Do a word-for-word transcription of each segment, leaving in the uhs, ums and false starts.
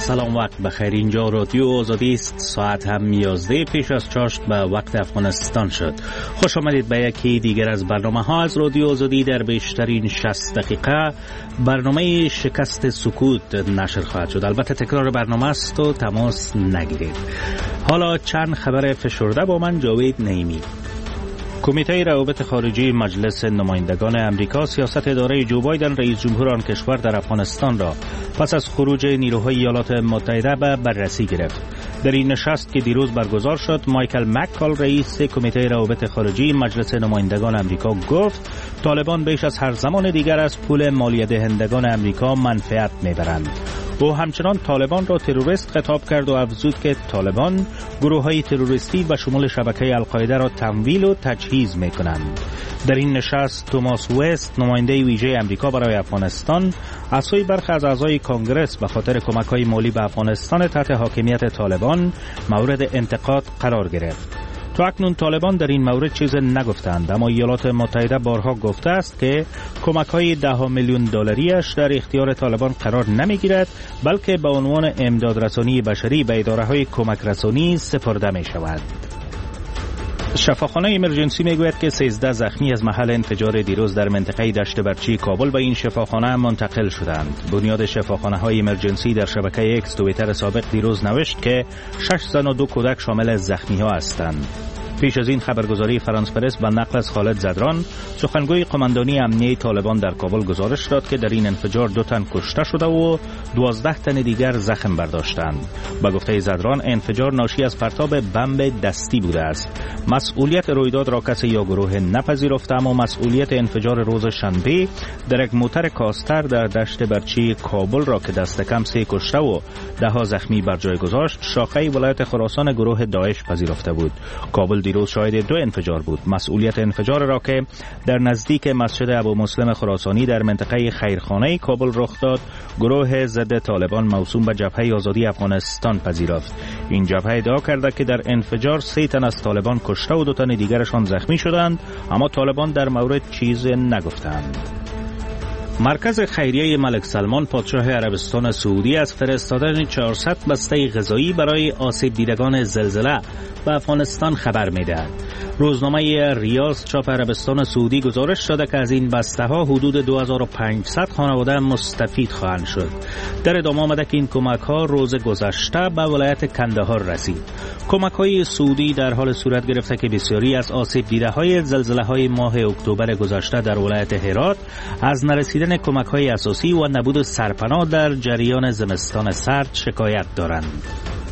سلام، وقت بخیر. اینجا رادیو آزادی است. ساعت هم یازده پیش از چاشت به وقت افغانستان شد. خوش آمدید به یکی دیگر از برنامه ها از رادیو آزادی. در بیشترین شصت دقیقه برنامه شکست سکوت نشر خواهد شد. البته تکرار برنامه است و تماس نگیرید. حالا چند خبر فشرده با من جاوید نعیمی. کمیته روابط خارجی مجلس نمایندگان امریکا سیاست اداره جو بایدن رئیس جمهور آن کشور در افغانستان را پس از خروج نیروهای ایالات متحده به بررسی گرفت. در این نشست که دیروز برگزار شد، مایکل مککال رئیس کمیته روابط خارجی مجلس نمایندگان امریکا گفت طالبان بیش از هر زمان دیگر از پول مالیه دهندگان امریکا منفعت میبرند. او همچنان طالبان را تروریست خطاب کرد و افزود که طالبان گروه‌های تروریستی و شمول شبکه القاعده را تمویل و تجهیز می‌کنند. در این نشست توماس وست، نماینده ویژه امریکا برای افغانستان، از سوی برخی از اعضای کنگرس به خاطر کمک‌های مالی به افغانستان تحت حاکمیت طالبان مورد انتقاد قرار گرفت. تا اکنون طالبان در این مورد چیز نگفتند، اما ایالات متحده بارها گفته است که کمک‌های ده میلیون دلاریش در اختیار طالبان قرار نمی‌گیرد، بلکه به عنوان امدادرسانی بشری به اداره‌های کمک رسانی سپرده می‌شود. شفاخانه ایمرجنسی میگوید که سیزده زخمی از محل انفجار دیروز در منطقه دشت برچی کابل به این شفاخانه منتقل شدند. بنیاد شفاخانه های ایمرجنسی در شبکه اکس توییتر سابق دیروز نوشت که شش زن و دو کودک شامل زخمی ها هستند. پیش از این خبرگزاری فرانس پرس به نقل از خالد زدران، سخنگوی قماندانی امنیه طالبان در کابل گزارش داد که در این انفجار دو تن کشته شده و دوازده تن دیگر زخم برداشتند. به گفته زدران، انفجار ناشی از پرتاب بمب دستی بوده است. مسئولیت رویداد را کسی یا گروه نپذیرفته، اما مسئولیت انفجار روز شنبه در یک موتر کاستر در دشت برچی کابل را که دست کم سه کشته و ده ها زخمی بر جای گذاشت، شاخه ولایت خراسان گروه داعش پذیرفته بود. کابل دیروز شاهد دو انفجار بود. مسئولیت انفجار را که در نزدیک مسجد ابو مسلم خراسانی در منطقه خیرخانه کابل رخ داد، گروه ضد طالبان موسوم به جبهه آزادی افغانستان پذیرفت. این جبهه ادعا کرده که در انفجار سه تن از طالبان کشته و دو تن دیگرشان زخمی شدند، اما طالبان در مورد چیز نگفتند. مرکز خیریه ملک سلمان پادشاه عربستان سعودی از فرستادن چهارصد بسته غذایی برای آسیب دیدگان زلزله به افغانستان خبر می‌دهد. روزنامه ریاض چاپ عربستان سعودی گزارش داده که از این بسته ها حدود دو هزار و پانصد خانواده مستفید خواهند شد. در ادامه آمده که این کمک ها روز گذشته به ولایت کندهار رسید. کمک های سعودی در حال صورت گرفته که بسیاری از آسیب دیده های زلزله های ماه اکتبر گذشته در ولایت هرات از نرسیدن کمک های اساسی و نبود سرپناه در جریان زمستان سرد شکایت دارند.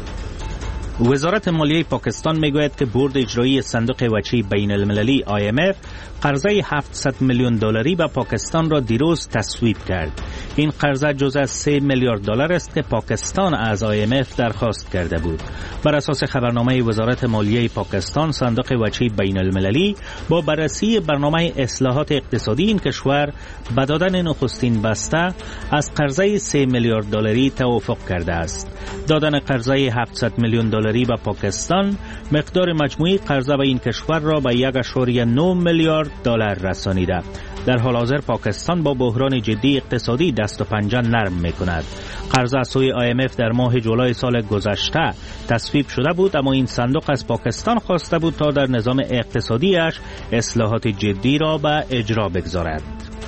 وزارت مالیه پاکستان میگوید که بورد اجرایی صندوق وچی بین المللی آی ام اف قرضه هفتصد میلیون دلاری به پاکستان را دیروز تصویب کرد. این قرضه جزء از سه میلیارد دلار است که پاکستان از آی ام اف درخواست کرده بود. بر اساس خبرنامه وزارت مالیه پاکستان، صندوق وچی بین المللی با بررسی برنامه اصلاحات اقتصادی این کشور به دادن نخستین بسته از قرضه سه میلیارد دلاری توافق کرده است. دادن قرضه هفتصد میلیون دلاری به پاکستان مقدار مجموعی قرضه به این کشور را به یک ممیز نه میلیارد دلار رسانیده. در حال حاضر پاکستان با بحران جدی اقتصادی دست و پنجه نرم می‌کند. قرضه از سوی آی ام اف در ماه جولای سال گذشته تصویب شده بود، اما این صندوق از پاکستان خواسته بود تا در نظام اقتصادیش اصلاحات جدی را به اجرا بگذارد.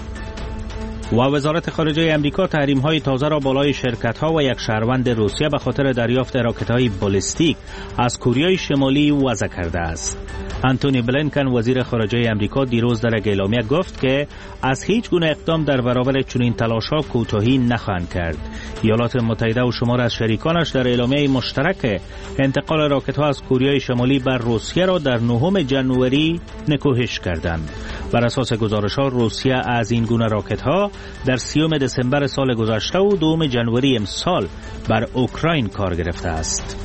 و وزارت خارجه امریکا تحریم‌های تازه را بالای شرکت‌ها و یک شهروند روسیه به خاطر دریافت راکت‌های بالستیک از کره شمالی وضع کرده است. انتونی بلینکن وزیر خارجه امریکا دیروز در اعلامیه گفت که از هیچ گونه اقدام در برابر چنین تلاش‌ها کوتاهی نخواهند کرد. ایالات متحده و شمار از شریکانش در اعلامیه مشترک انتقال راکت‌ها از کره شمالی بر روسیه را در نهم ژانویه نکوهش کردند. بر اساس گزارش‌ها روسیه از این گونه راکت‌ها در سیوم دسامبر سال گذشته و دوم ژانویه امسال بر اوکراین کار گرفته است.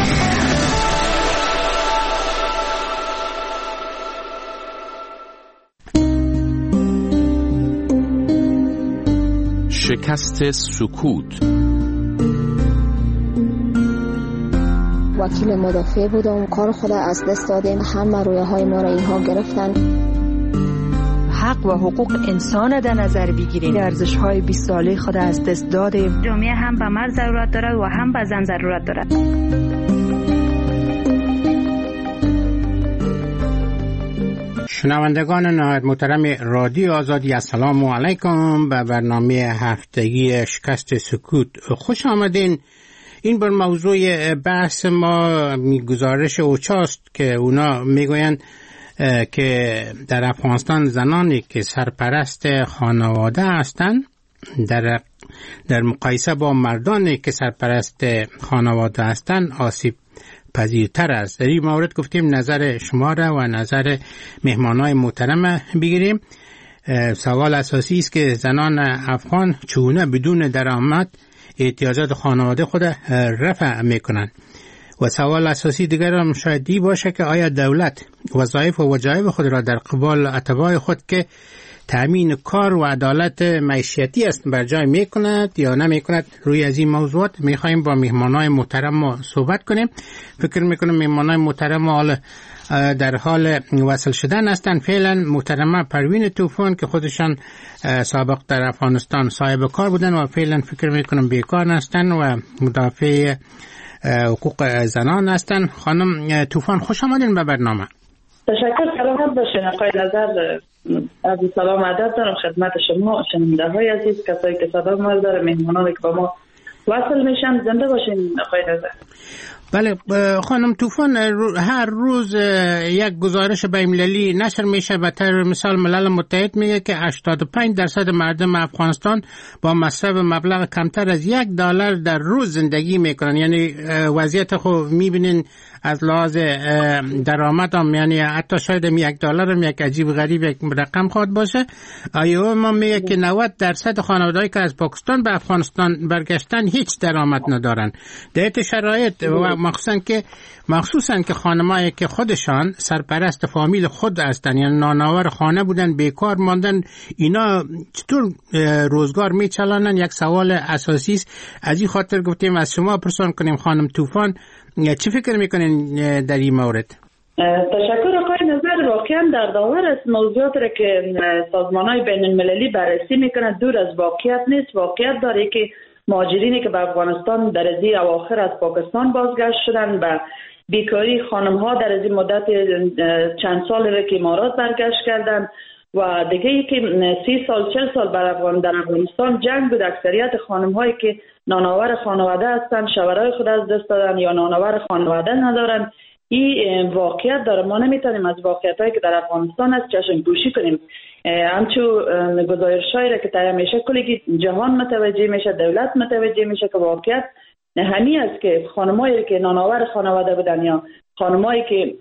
شکست سکوت. وکیل مدافع بودم، کار خود از دست دادیم، همه رویه های ما را اینها گرفتن. حق حق و حقوق انسان در نظر بگیریم، ارزش‌های بیست ساله خود از دست دادیم. جامعه هم به مرد ضرورت دارد و هم به زن ضرورت دارد. شنوندگان نهایت محترم رادیو آزادی، السلام علیکم. به برنامه هفتگی شکست سکوت خوش آمدین. این بر موضوع بحث ما گزارش اوچاست که اونا میگویند که در افغانستان زنانی که سرپرست خانواده هستند در در مقایسه با مردانی که سرپرست خانواده هستند آسیب پذیرتر است. در این مورد گفتیم نظر شما را و نظر مهمانای محترم بگیریم. سوال اساسی است که زنان افغان چگونه بدون درآمد احتیاجات خانواده خود رفع میکنند. و سوال اساسی دیگر هم شاید دی باشه که آیا دولت وظایف و وجایب خود را در قبال اتباع خود که تامین کار و عدالت معیشتی است بر جای میکند یا نمیکند. روی از این موضوعات میخوایم با مهمانای محترم ما صحبت کنیم. فکر میکنم مهمانای محترم حال در حال وصل شدن هستند. فعلا محترمه پروین طوفان که خودشان سابق در افغانستان صاحب کار بودن و فعلا فکر میکنم بیکار هستند و مدافع حقوق زنان هستند. خانم طوفان خوش آمدین به برنامه. تشکر. سلامت باشین. آقای نظر از سلام عدد دارم خدمت شما شنونده های عزیز، کسایی که صدا ما داره، مهمانانی که با ما وصل میشن. زنده باشین آقای نظر. بله خانم طوفان، هر روز یک گزارش بین‌المللی نشر میشه. به طور مثال ملل متحد میگه که هشتاد و پنج درصد مردم افغانستان با مصرف مبلغ کمتر از یک دلار در روز زندگی میکنن. یعنی وضعیت خو میبینین از لحاظ درآمد هم، یعنی حتی شاید یک دلار هم یک عجیب غریب یک رقم خواهد باشه. آیا ما میگه که نود درصد خانواده‌ای که از پاکستان به افغانستان برگشتن هیچ درآمد ندارن. در این شرایط و مخصوصا که مخصوصا که خانمایی که خودشان سرپرست فامیل خود هستن، یعنی نانآور خانه بودن، بیکار ماندن، اینا چطور روزگار میچلانن؟ یک سوال اساسی است. از این خاطر گفتیم از شما پرسان کنیم خانم طوفان چی فکر میکنین در این مورد؟ تشکر آقای نظر. واقعا در داور است موضوعات را که سازمان‌های بین المللی بررسی میکنند دور از واقعیت نیست. واقعیت داره که مهاجرینی که به افغانستان در از اواخر از پاکستان بازگشت شدن به بیکاری، خانم‌ها در از مدت چند سال را که امارات برگشت کردن و دیگه ای که سی سال چل سال بر افغان در افغانستان جنگ بود. اکثریت خانم‌هایی که نانآور خانواده هستند شوهرای خود از دست دادن یا نانآور خانواده ندارن. این واقعیت داره. ما نمیتونیم از واقعیتایی که در افغانستان است چشم پوشی کنیم. همچو گزارش‌هایی را که تهیه میشه کلی جهان متوجه میشه، دولت متوجه میشه که واقعیت همین است که خانمایی که نانآور خانواده بودن یا خانمایی که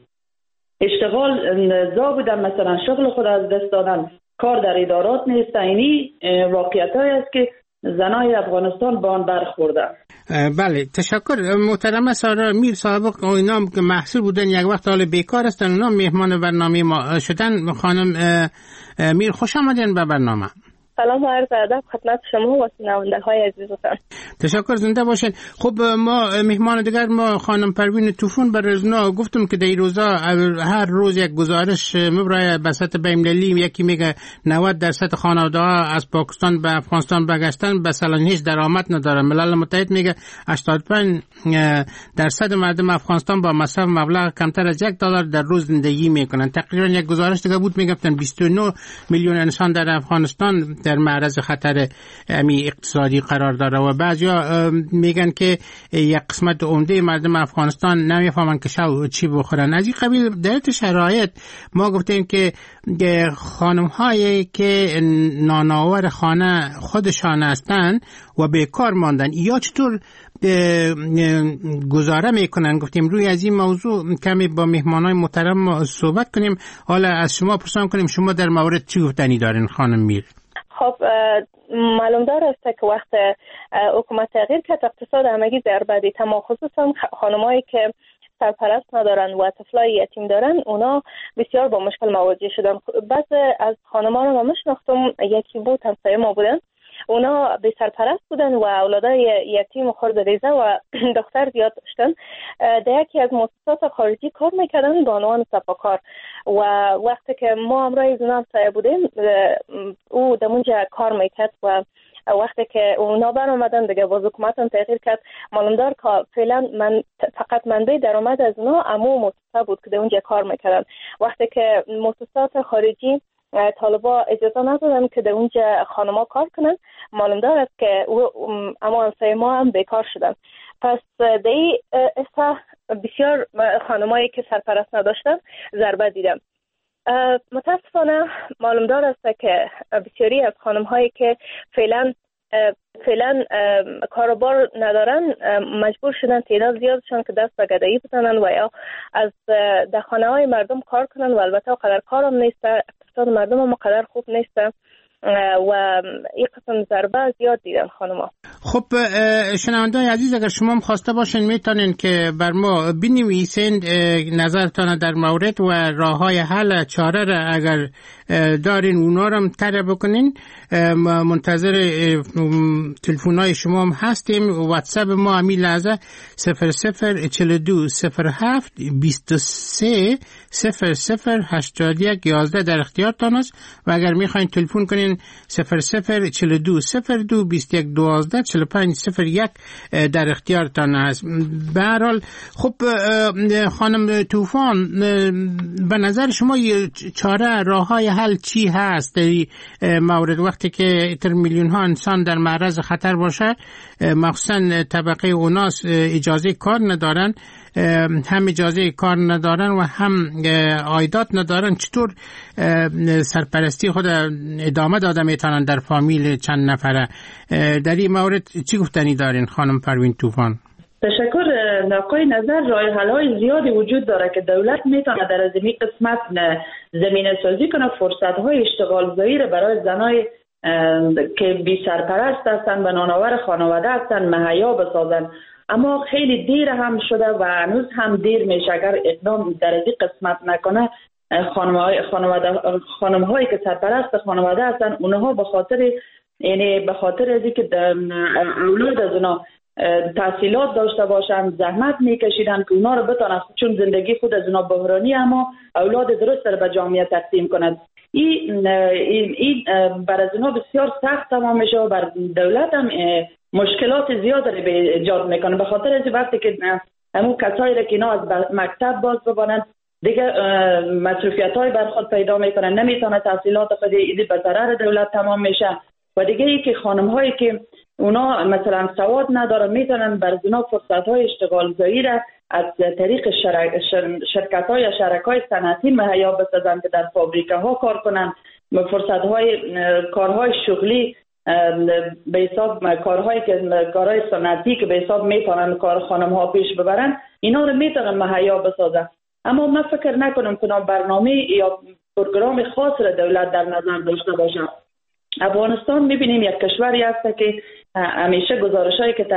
اشتغال زا بودن، مثلا شغل خود از دست دادن، کار در ادارات نیست. اینی واقعیتایی است که زنای افغانستان با آن برخوردن. بله تشکر. محترمه سارا میر سابق اینا که محصول بودن یک وقت حال بیکار هستن، اونا مهمان برنامه ما شدن. خانم میر خوش آمدین به برنامه. سلام و عرض ادب خدمت شما و شنونده‌های عزیزتان. تشکر، زنده باشین. خب ما مهمان دیگر ما خانم پروین طوفان برزنا گفتم که در این روزا هر روز یک گزارش میبره به سطح بین‌المللی. یکی میگه نود درصد خانواده‌ها از پاکستان به افغانستان برگشتن مثلا هیچ درآمد ندارن. ملل متحد میگه هشتاد و پنج درصد مردم افغانستان با مصرف مبلغ کمتر از یک دلار در روز زندگی میکنن. تقریبا یک گزارش دیگه بود میگفتن بیست و نه میلیون انسان در افغانستان در معرض خطر امی اقتصادی قرار داره و بعضیا میگن که یک قسمت عمده مردم افغانستان نمیفهمن که شب چی بخورن. از این قبیل در شرایط ما گفتیم که خانم هایی که نانآور خانه خودشان هستند و بیکار ماندن یا چطور گزاره میکنن. گفتیم روی از این موضوع کمی با مهمانای محترم صحبت کنیم. حالا از شما پرسان کنیم شما در مورد چی گفتنی دارین خانم میر؟ خب معلوم دار است که وقت حکومت تغییر کرد اقتصاد همگی ضربه دید، اما خصوصا خانمایی که سرپرست ندارن و طفلای یتیم دارن اونا بسیار با مشکل مواجه شدن. بعضی از خانما رو ما میشناختم، یکی بود همسایه ما بودن، اونا به سرپرست بودن و اولادای یتیم و خرد ریزه و دختر زیاد داشتن. در یکی از مؤسسات خارجی کار میکردن به عنوان سپاکار و وقتی که ما همراه زنان سایه بودیم او دمونجا کار میکرد و وقتی که اونا بر اومدن دیگه باز حکومت هم تغییر کرد. معلوم دار که فعلا من فقط منبع درآمد از اونا امو مؤسسه بود که در اونجا کار میکردن. وقتی که مؤسسات خارجی طالبا اجازه ندادن که در اونجا خانما کار کنن، معلوم دار است که اما انسای ما هم بیکار شدن. پس دی اصلا بسیار خانمایی که سرپرست نداشتن ضربه دیدن. متاسفانه معلوم دار است که بسیاری از خانم هایی که فعلا فعلا کاروبار ندارن مجبور شدن تعداد زیادشان که دست به گدایی بزنن و یا از در خانه های مردم کار کنن و البته قدر کارم نیست، اقتصاد مردم هم قدر خوب نیست و این قسم ضربه زیاد دیدن خانما. خب شنونده‌های عزیز، اگر شما هم خواسته باشین میتونین که بر ما بنویسین نظرتان در مورد و راههای حل چاره را اگر دارین اونا رو طرح بکنین. منتظر تلفن‌های شما هم هستیم. واتساپ ما همین لحظه صفر صفر چهل و دو صفر هفت بیست و سه صفر صفر هشتاد و یک یازده در اختیارتان است و اگر میخواین تلفن کنین صفر صفر چهل و دو صفر دو بیست و یک دوازده چهل و پنج صفر یک در اختیارتان است. به هر حال خب خانم طوفان، به نظر شما چاره راههای حل چی هست در مورد وقتی که تر میلیون ها انسان در معرض خطر باشه، مخصوصا طبقه اوناس اجازه کار ندارن، هم اجازه کار ندارن و هم عایدات ندارن، چطور سرپرستی خود ادامه داده میتونن در فامیل چند نفره؟ در این مورد چی گفتنی دارین خانم پروین طوفان؟ تشکر. نقای نظر راه حل‌های زیادی وجود داره که دولت میتونه در از این قسمت زمینه سازی کنه، فرصت‌های اشتغال زایی را برای زنای که بی سرپرست هستن و نانآور خانواده هستن مهیا بسازن. اما خیلی دیر هم شده و هنوز هم دیر میشه. اگر اقدام در این قسمت نکنه، خانم‌های خانواده خانم‌هایی که سرپرست خانواده هستن اونها به خاطر یعنی به خاطر از اینکه اولاد از اونا تحصیلات داشته باشن زحمت میکشیدن که اونا رو بتونن، چون زندگی خود از اونا بحرانی اما اولاد درست رو به جامعه تقدیم کنند. این این, این بر از اونا بسیار سخت تمام میشه و بر دولت هم مشکلات زیاد رو به ایجاد میکنه. به خاطر از وقتی که همون کسایی رو که اینا از مکتب باز ببانند دیگه مصروفیت های بر خود پیدا میکنن، نمیتونه تحصیلات خود ایدی به ضرر دولت تمام میشه. و دیگه ای که خانم هایی که اونا مثلا سواد ندارن میتونن بر اونا فرصت های اشتغال زایی را از طریق شرک شرکت های یا شرکای صنعتی مهیا بسازن که در فابریکه ها کار کنن، فرصت های کارهای شغلی به حساب کارهایی که کارهای صنعتی که به حساب میتونن کار خانم ها پیش ببرن، اینا رو میتونن مهیا بسازن. اما من فکر نکنم که برنامه یا پروگرام خاص را دولت در نظر داشته باشه. افغانستان میبینیم یک کشوری هست که همیشه گزارشایی که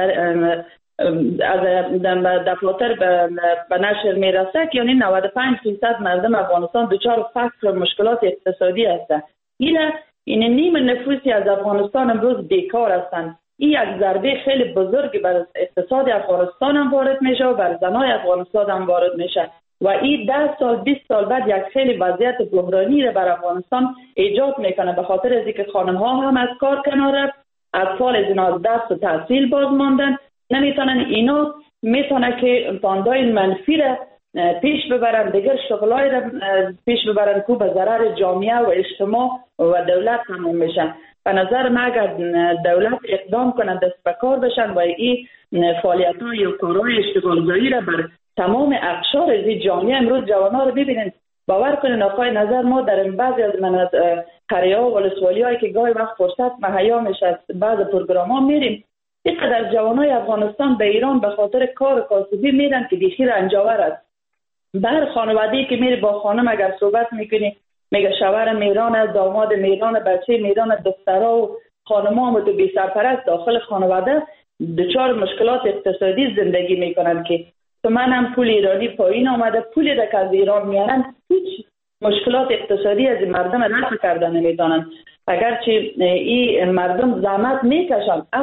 از دفاتر به نشر میرسه که یعنی نود و پنج درصد مردم افغانستان دچار فقر و مشکلات اقتصادی هستند. این این نیم نفوسی از افغانستان امروز بیکار هستند. این یک ضربه خیلی بزرگی بر اقتصاد افغانستان هم وارد میشه و بر زنای افغانستان هم وارد میشه و این ده سال بیست سال بعد یک خیلی وضعیت بحرانی رو بر افغانستان ایجاد میکنه. به خاطر از اینکه خانم ها هم از کار کنار، اطفال از اینا از دست و تحصیل باز ماندن، نمیتونن اینا میتونه که پاندای منفی را پیش ببرن، دیگر شغلای را پیش ببرن که به ضرر جامعه و اجتماع و دولت تمام میشن. به نظر من اگر دولت اقدام کنه دست به کار بشن و این فعالیت های و کارهای اشتغال زایی را بر تمام اقشار از جامعه، امروز جوانان رو ببینید، باور کنید آقای نظر ما در بعضی از من قریه ها و ولسوالی هایی که گاهی وقت فرصت مهیا میشه از بعض پروگرام ها میریم، اینقدر جوانای افغانستان به ایران به خاطر کار کاسبی میرن که بیخی رنجاور است. بر خانواده‌ای که میری با خانم اگر صحبت میکنی میگه شوهر میران، داماد میران، بچه میران، دخترها و خانم‌ها هم تو بی سرپرست داخل خانواده دچار مشکلات اقتصادی زندگی میکنن که تو من هم پول ایرانی پایین آمده، پولی را که از ایران میارن هیچ مشکلات اقتصادی از مردم رفع کردن نمیتونن. اگرچه این مردم زحمت میکشن اما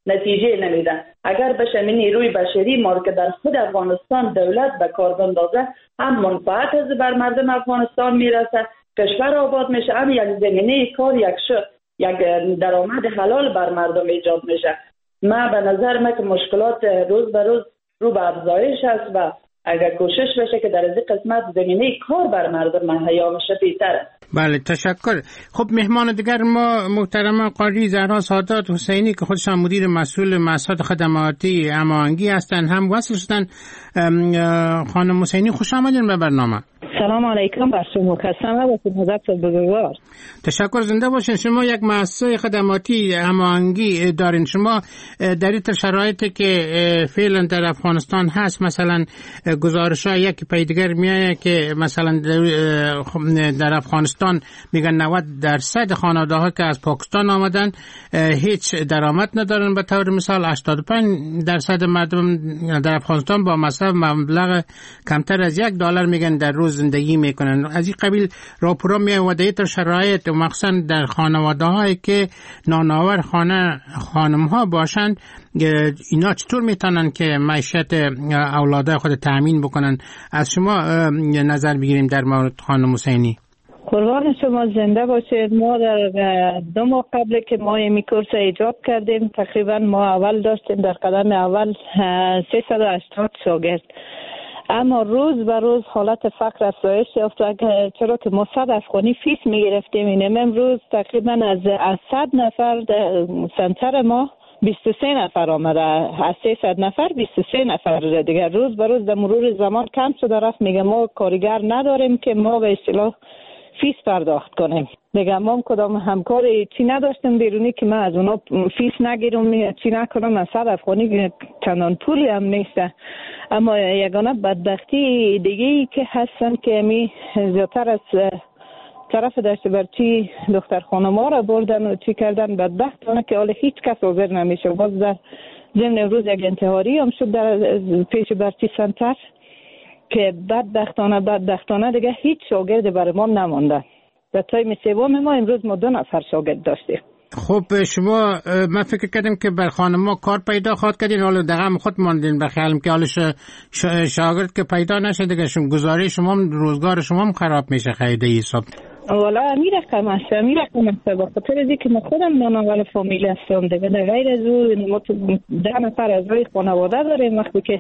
نتیجه نمیده. اگر بشه من نیروی بشری ما که در خود افغانستان دولت به کار بندازه، هم منفعت از بر مردم افغانستان میرسه، کشور آباد میشه، هم یک زمینه کار، یک ش... یک درآمد حلال بر مردم ایجاد میشه. ما به نظر من که مشکلات روز به روز رو به افزایش است و اگر کوشش بشه که در این قسمت زمینه کار بر مردم مهیا بشه بهتره. بله تشکر. خب مهمان دیگر ما محترمه قاری زهرا سادات حسینی که خودشان مدیر مسئول مؤسسات خدماتی هماهنگی هستند هم وصل شدن. خانم حسینی خوش آمدین به برنامه. سلام علیکم بر شما کسان و حضرت بزرگوار. تشکر، زنده باشین. شما یک مؤسسه خدماتی هماهنگی دارین. شما در این شرایطی که فعلا در افغانستان هست، مثلا گزارش‌ها یک پیدگر میایه که مثلا در افغانستان میگن نود درصد خانواده‌ها که از پاکستان آمدن هیچ درآمد ندارن. به طور مثال هشتاد و پنج درصد مردم در افغانستان با مصرف مبلغ کمتر از یک دلار میگن در روز زندگی میکنن. از این قبیل راپورا میاد و در شرایط و مخصوصا در خانواده‌هایی که نانآور خانه خانم‌ها باشند، اینا چطور میتونن که معیشت اولادای خود تامین بکنن؟ از شما نظر بگیریم در مورد خانم حسینی. قربان شما، زنده باشید. ما در دو ماه قبل که ما این کورس ایجاد کردیم، تقریبا ما اول داشتیم در قدم اول سیصد و هشتاد شاگرد، اما روز به روز حالت فقر افزایش یافت، چرا که ما صد افغانی فیس میگرفتیم. اینم امروز تقریبا از از صد نفر سنتر ما بیست و سه نفر آمده، از سیصد نفر بیست و سه نفر دیگر. روز به روز در مرور زمان کم شده رفت. میگه ما کارگر نداریم که ما به اصطلاح فیس پرداخت کنیم. دیگه ما کدام همکاری چی نداشتیم بیرونی که من از اونا فیس نگیرم، چی نکنم. از صد افغانی چندان پولی هم نیسته. اما یگانه بدبختی دیگه ای که هستن که می زیادتر از طرف دشت برچی دختر خانم‌ها را بردن و چی کردن. بدبختانه که حالا هیچ کس حاضر نمیشه. باز در ضمن امروز یک انتحاری هم شد در پیش برچی سنتر که بدبختانه بدبختانه دیگه هیچ شاگرد برای ما نمانده. در تایم سوم ما امروز ما دو نفر شاگرد داشتیم. خب شما، من فکر کردم که بر خانم‌ها کار پیدا خواهد کردین، حالا دقیقا خود ماندین به خیالم که حالا شاگرد که پیدا نشه دیگه گزاره شما روزگار شما هم خراب میشه. خیلی حساب والا امیر رقم است امیر رقم است به خاطر از اینکه من خودم نانآور فامیل هستم دیگه. در غیر از اون ما ده نفر از روی خانواده داریم. وقتی که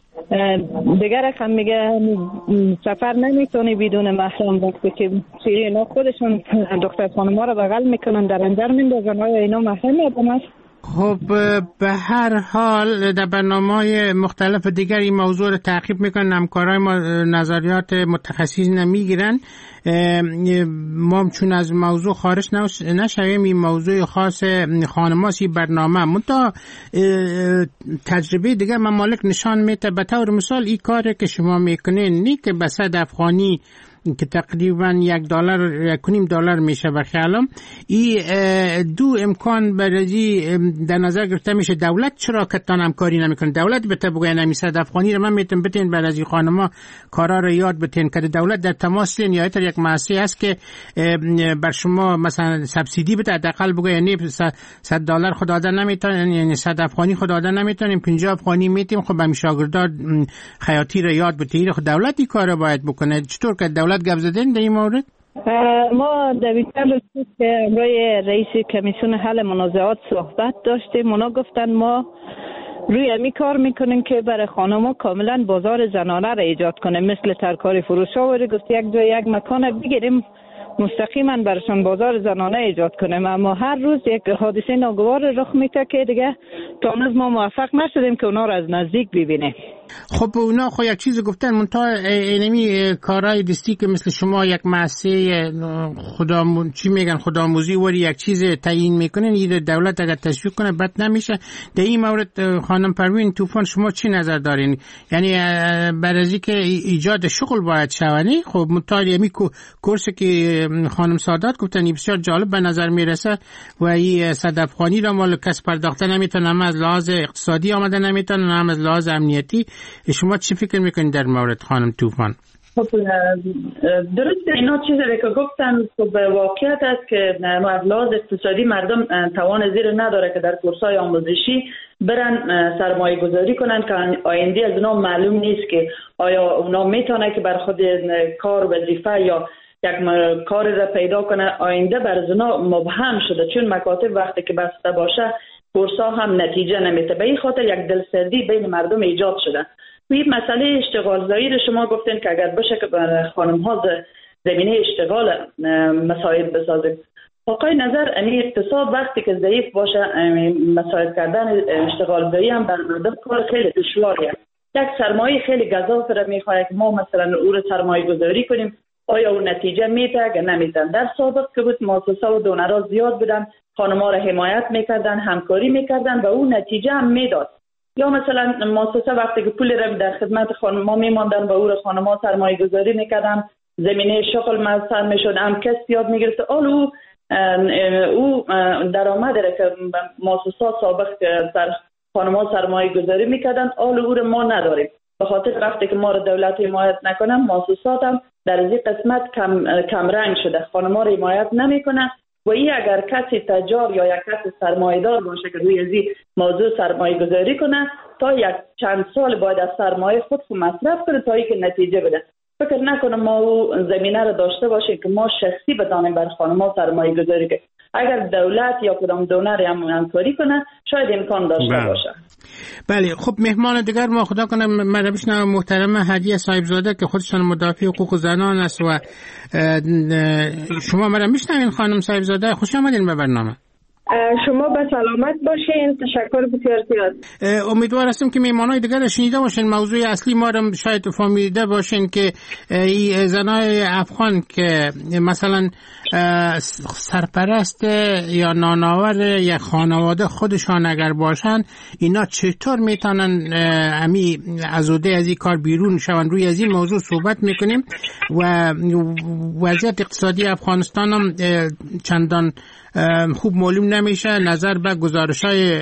دیگر رقم میگه سفر نمیتونی بدون محرم، وقتی که اینا خودشون دختر خانم‌ها رو بغل میکنن در انجر میندازن، آیا اینا محرم هستن؟ خب به هر حال در برنامه‌های مختلف دیگر این موضوع رو تعقیب میکنن، همکارای ما نظریات متخصصین نمیگیرن. ما چون از موضوع خارج نشویم، این موضوع خاص خانماسی برنامه منتها تجربه دیگر ممالک نشان میده. به طور مثال این کاری که شما میکنین نی که به صد افغانی که تقریبا یک دلار یک کنیم دلار میشه به خیالم، این دو امکان برای در نظر گرفته میشه. دولت چرا کتان همکاری نمیکنه؟ دولت بهتر بگه نمی صد افغانی رو من میتونم بتین برای خانما کارا رو یاد بتین که دولت در تماس نهایت یک مؤسسه است که بر شما مثلا سبسیدی بده، حداقل بگه یعنی صد دلار خود دادن نمیتونن، یعنی صد افغانی خود دادن نمیتونیم، پنجاه افغانی میتیم. خب همین شاگردا خیاطی رو یاد بده. خب دولت این کارو باید بکنه. چطور که دولت گپ زدین در این مورد؟ ما در بیتر که امروی رئیس کمیسیون حل منازعات صحبت داشتیم. اونا گفتن ما روی امی کار میکنیم که برای خانم‌ها کاملا بازار زنانه را ایجاد کنیم، مثل ترکاری فروش ها. و گفت یک جای یک مکان بگیریم مستقیما برشان بازار زنانه ایجاد کنیم. اما هر روز یک حادثه ناگوار رخ میده که دیگه تا هنوز ما موفق نشدیم که اونا رو از نزدیک ببینیم. خب اونا خو یک چیز گفتن منتها اینمی کارهای دستی که مثل شما یک مؤسسه خدا چی میگن خودآموزی وری یک چیز تعیین میکنن، این دولت اگر تشویق کنه بد نمیشه. در این مورد خانم پروین طوفان شما چی نظر دارین؟ یعنی برای که ایجاد شغل باید شونی. خب منتها یمی کورسی که خانم سادات گفتن بسیار جالب به نظر میرسه و این صد افغانی را مال کس پرداخته نمیتونه، هم از لحاظ اقتصادی آمده نمیتونه، هم از لحاظ امنیتی. شما چی فکر میکنید در مورد خانم طوفان؟ درست اینا چیزی که گفتن خب واقعیت است که از لحاظ اقتصادی مردم توان زیر نداره که در کورس‌های آموزشی برن سرمایه گذاری کنن که آینده از اونا معلوم نیست که آیا اونا میتونه که بر خود کار وظیفه یا یک کار را پیدا کنه. آینده بر اونا مبهم شده چون مکاتب وقتی که بسته باشه کورس‌ها هم نتیجه نمیده. به این خاطر یک دلسردی بین مردم ایجاد شده. این مسئله اشتغال زایی رو شما گفتین که اگر بشه که بر خانم ها زمینه اشتغال مساعد بسازه. واقعی نظر امی اقتصاد وقتی که ضعیف باشه مساعد کردن اشتغال زایی هم بر مردم کار خیلی دشواریه. یک سرمایه خیلی گزاف را میخواد که ما مثلا او رو سرمایه گذاری کنیم. آیا اون نتیجه میده یا نمیده؟ در سابق که بود مؤسسه و دونرها زیاد بودن، خانم‌ها را حمایت میکردن، همکاری میکردن و اون نتیجه هم میداد. یا مثلا مؤسسه وقتی که پول را در خدمت خانم‌ها میماندن و او را خانم‌ها سرمایه گذاری میکردن، زمینه شغل میسر میشد، هم کس یاد میگرفت. آل او او درآمد را که مؤسسه سابق سر خانم‌ها سرمایه گذاری میکردن آل او را ما نداریم. به خاطر وقتی که ما را دولت حمایت نکنه مؤسسات هم در این قسمت کم کم رنگ شده، خانم‌ها را حمایت نمیکنه. و این اگر کسی تجار یا یک کسی سرمایه‌دار باشه که روی از این موضوع سرمایه گذاری کنه تا یک چند سال باید از سرمایه خود رو مصرف کنه تا اینکه نتیجه بده. فکر نکنم ما او زمینه رو داشته باشیم که ما شخصی بدانیم بر خانم‌ها سرمایه گذاری کنیم. اگر دولت یا کدام دونر هم همکاری کنه شاید امکان داشته بله. باشه. بله. خب مهمان دیگر ما خدا کنه من بشنوم محترمه هدیه صاحبزاده که خودشان مدافع حقوق زنان است و شما مرا میشنوین خانم صاحبزاده؟ خوش آمدین به برنامه. شما به سلامت باشین. تشکر بسیار زیاد. امیدوار هستم که مهمانای دیگر شنیده باشین. موضوع اصلی ما رو شاید فهمیده باشین که این زنای افغان که مثلا سرپرست یا نانآور یا خانواده خودشان اگر باشن اینا چطور میتونن امی ازوده از این کار بیرون شون. روی از این موضوع صحبت میکنیم و وضعیت اقتصادی افغانستان هم چندان خوب معلوم نمیشه. نظر به گزارش‌های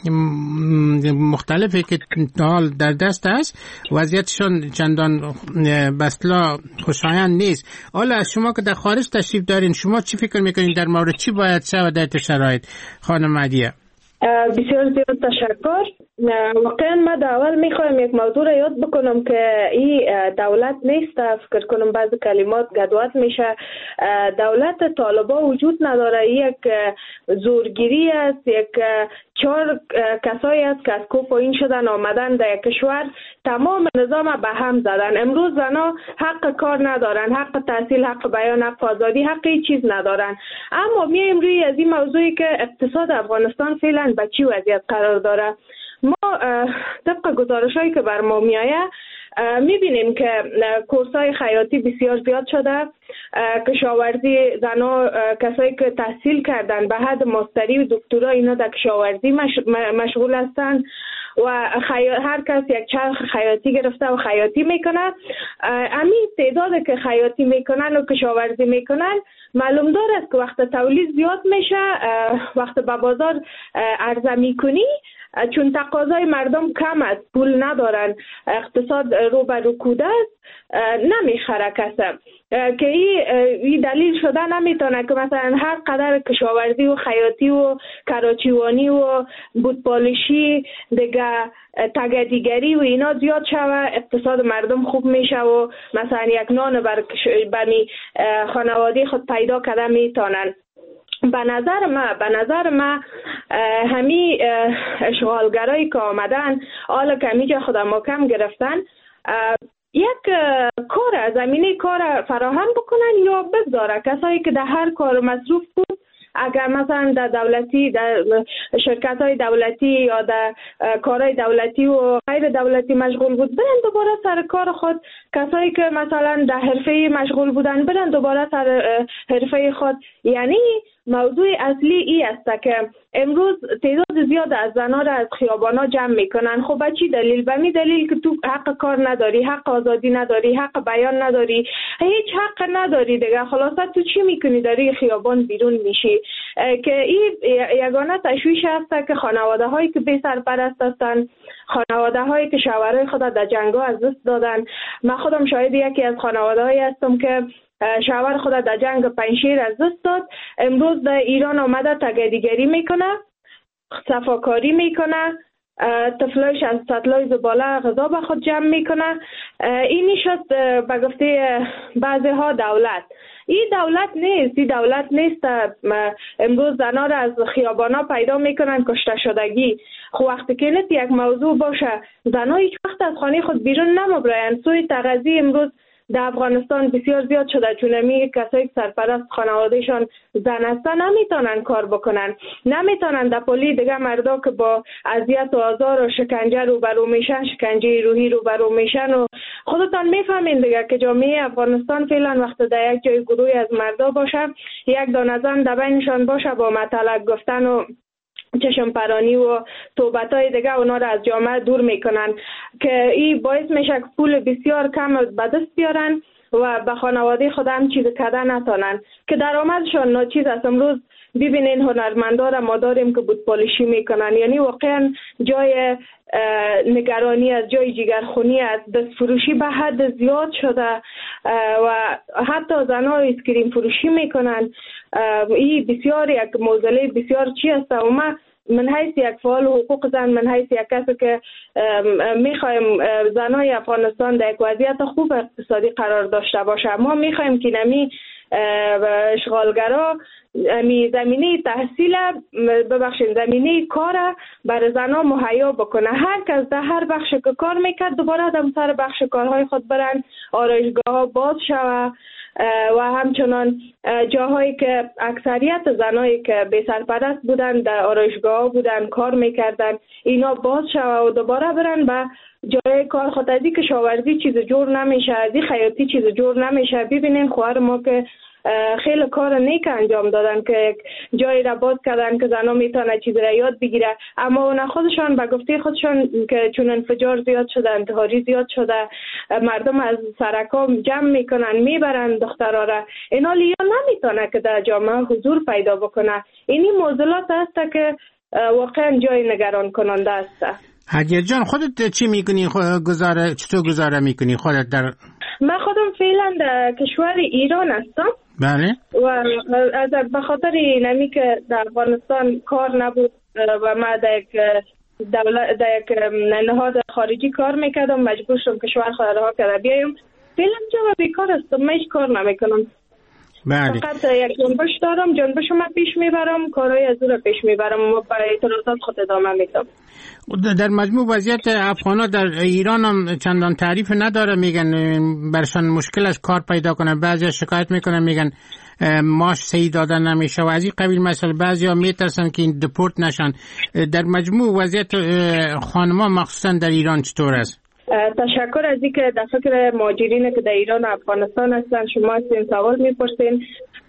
مختلفی که حال در دست است وضعیتشان چندان بسلا خوشایند نیست. حالا از شما که در خارج تشریف دارین شما چی فکر میکنین در مورد چی باید شود در این شرایط خانم هدیه؟ بسیار زیاد تشکر. واقعا ما در اول میخوایم یک موضوع را یاد بکنم که این دولت نیست. فکر کنم بعضی کلمات گدوات میشه. دولت طالبا وجود نداره. یک زورگیری است. یک چهار کسایی است که از کو پایین شدن آمدن در کشور تمام نظام به هم زدن. امروز زنا حق کار ندارن، حق تحصیل، حق بیان، حق آزادی، حق هیچ چیز ندارن. اما میایم روی از این موضوعی که اقتصاد افغانستان فعلا به چی وضعیت قرار داره. ما طبق گزارش‌هایی که بر ما میآید میبینیم که کورس‌های خیاطی بسیار زیاد شده. کشاورزی زنا کسایی که تحصیل کردن به حد ماستری و دکترا اینا در کشاورزی مشغول هستند و خی... هر کس یک چرخ خیاطی گرفته و خیاطی میکنه. همین تعداد که خیاطی میکنن و کشاورزی میکنن معلوم داره است که وقت تولید زیاد میشه، وقت به بازار عرضه میکنی چون تقاضای مردم کم است، پول ندارن، اقتصاد رو به رکود است، نمیخره کسی که این دلیل شده نمیتونه که مثلا هر قدر کشاورزی و خیاطی و کراچیوانی و بودپالشی دیگه تگدیگری و اینا زیاد شوه اقتصاد مردم خوب میشه و مثلا یک نان بر بمی خانواده خود پیدا کرده میتونن. به نظر ما به نظر ما همین اشغالگرایی که آمدن حالا که همیجا خودم محکم گرفتن یک کار زمینه کار فراهم بکنن یا بگذاره کسایی که در هر کار مصروف بود اگر مثلا در دولتی در شرکت های دولتی یا در کارهای دولتی و غیر دولتی مشغول بود برن دوباره سر کار خود. کسایی که مثلا در حرفه مشغول بودن برن دوباره سر حرفه خود. یعنی موضوع اصلی ای است که امروز تعداد زیاد از زنان را از خیابانا جمع میکنن. خب به چی دلیل؟ به می دلیل که تو حق کار نداری، حق آزادی نداری، حق بیان نداری، هیچ حق نداری دیگه. خلاصه تو چی میکنی؟ داری خیابان بیرون میشی. که این یگانه تشویش است که خانواده هایی که بی سرپرست هستن خانواده هایی که شوهرای خود در جنگ ها از دست دادن. من خودم شاهد یکی از خانواده هایی هستم که شوهر خود در جنگ پنجشیر از دست داد. امروز در ایران آمده تگدیگری میکنه، صفاکاری میکنه، طفلایش از سطلای زباله غذا به خود جمع میکنه. اینی شد به گفته بعضی ها دولت. این دولت نیست، این دولت نیست. امروز زنها را از خیابانا پیدا میکنن کشته شدگی. خب وقتی که نیست یک موضوع باشه، زنها هیچ وقت از خانه خود بیرون نمیبراین. سوی تغذی امروز در افغانستان بسیار زیاد شده، چون می کسایی که سرپرست خانوادهشان زن هستن نمیتونن کار بکنن، نمیتونن در پلی دیگه مردا که با اذیت و آزار و شکنجه رو برو میشن، شکنجه روحی رو برو میشن. و خودتان میفهمین دیگه که جامعه افغانستان فعلا وقت در یک جای گروهی از مردا باشه، یک دانه زن در بینشان باشه با مطلق گفتن و چشم پرانی و توبتای دیگه اونا را از جامعه دور میکنن که این باعث میشه که پول بسیار کم به دست بیارن و به خانواده خود هم چیز کده نتانن که درآمدشان ناچیز است. امروز ببینین هنرمندا را ما داریم که بود پالیشی میکنن، یعنی واقعا جای نگرانی از جای جگرخونی از دست فروشی به حد زیاد شده و حتی زنها اسکریم فروشی میکنن. این بسیار یک موزله بسیار چی است و ما من حیث یک فعال حقوق زن، من حیث یک کسی که میخوایم زنای افغانستان در یک وضعیت خوب اقتصادی قرار داشته باشه، ما میخوایم که نمی اشغالگرا می زمینه تحصیل ببخشید زمینه کار برای زنها مهیا بکنه. هر کس در هر بخش که کار میکرد دوباره در سر بخش کارهای خود برن، آرایشگاه ها باز شوه و همچنان جاهایی که اکثریت زنایی که بی سرپرست بودن در آرایشگاه ها بودن کار میکردن اینا باز شوه و دوباره برن به جای کار خود. از این کشاورزی چیز جور نمیشه، از این خیاطی چیز جور نمیشه. ببینین خواهر ما که خیلی کار نیک انجام دادن که جایی را باز کردن که زنها میتونه چیز را یاد بگیره، اما اونا خودشان به گفته خودشان که چون انفجار زیاد شده، انتحاری زیاد شده، مردم از سرکا جمع میکنن میبرن دخترها را، اینا لیا نمیتونه که در جامعه حضور پیدا بکنه. اینی موضوعات هست که واقعا جای نگران کننده است. هدیه جان خودت چی میکنی؟ گزاره چطور گزاره میکنی خودت در؟ من خودم فعلا در کشور ایران هستم. بله. و از به خاطر نمی که در افغانستان کار نبود و من در یک دولت در یک نهاد خارجی کار میکردم، مجبور شدم کشور خود رها کرده بیایم. فعلا جا بیکار هستم، من هیچ کار نمیکنم. بله. فقط یک جنبش دارم، جنبش ما پیش میبرم، کارهای از او را پیش میبرم و برای اعتراضات خود ادامه میدم. در مجموع وضعیت افغانا در ایران هم چندان تعریف نداره، میگن برشان مشکل است کار پیدا کنن، بعضی شکایت میکنن میگن ماش صحیح دادن نمیشه و از این قبیل مسئله، بعضی ها میترسن که این دپورت نشن. در مجموع وضعیت خانما مخصوصا در ایران چطور است؟ تشکر از اینکه در فکر مهاجرین که در ایران و افغانستان هستن شما این سوال میپرسین.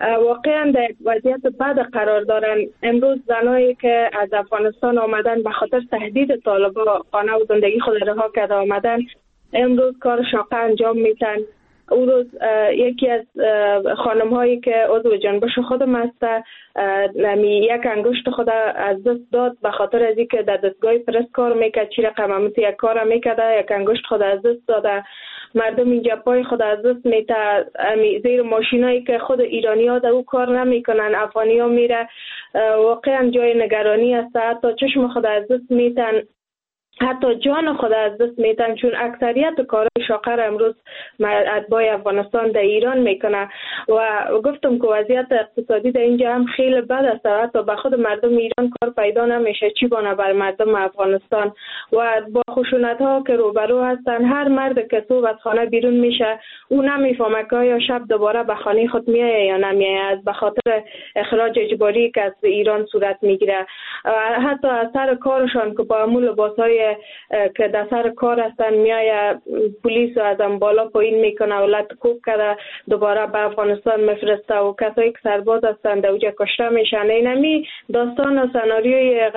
واقعا در وضعیت بد قرار دارن. امروز زنایی که از افغانستان آمدن به خاطر تهدید طالبان خانه و زندگی خود رها کرده آمدن، امروز کار شاقه انجام میتن. او روز یکی از خانم هایی که عضو جنبش خودم هست یک انگشت خود از دست داد به خاطر از اینکه در دستگاه پرس کار میکرد، چی رقم همت یک کار میکرده، یک انگشت خود از دست داده. مردم اینجا پای خود از دست میته، زیر ماشینایی که خود ایرانی ها در او کار نمیکنن افغانی ها میره. واقعا جای نگرانی است، حتی چشم خود از دست میتن، حتی جان خود از دست میتن، چون اکثریت کارهای شاقه را امروز اتباع افغانستان در ایران میکنه. و گفتم که وضعیت اقتصادی در اینجا هم خیلی بد است، حتی به خود مردم ایران کار پیدا نمیشه، چی بانه بر مردم افغانستان. و با خشونت ها که روبرو هستن، هر مرد که صبح از خانه بیرون میشه او نمیفهمه که یا شب دوباره به خانه خود میایه یا نمیایه، به خاطر اخراج اجباری که از ایران صورت میگیره. حتی از سر کارشان که با همون لباسای که در سر کار هستن میایه پلیس از هم بالا پایین میکنه و لطکوب کرده دوباره به افغانستان میفرسته و کسایی که سرباز هستن در اوجه کشته میشن. اینمی داستان و سناریوی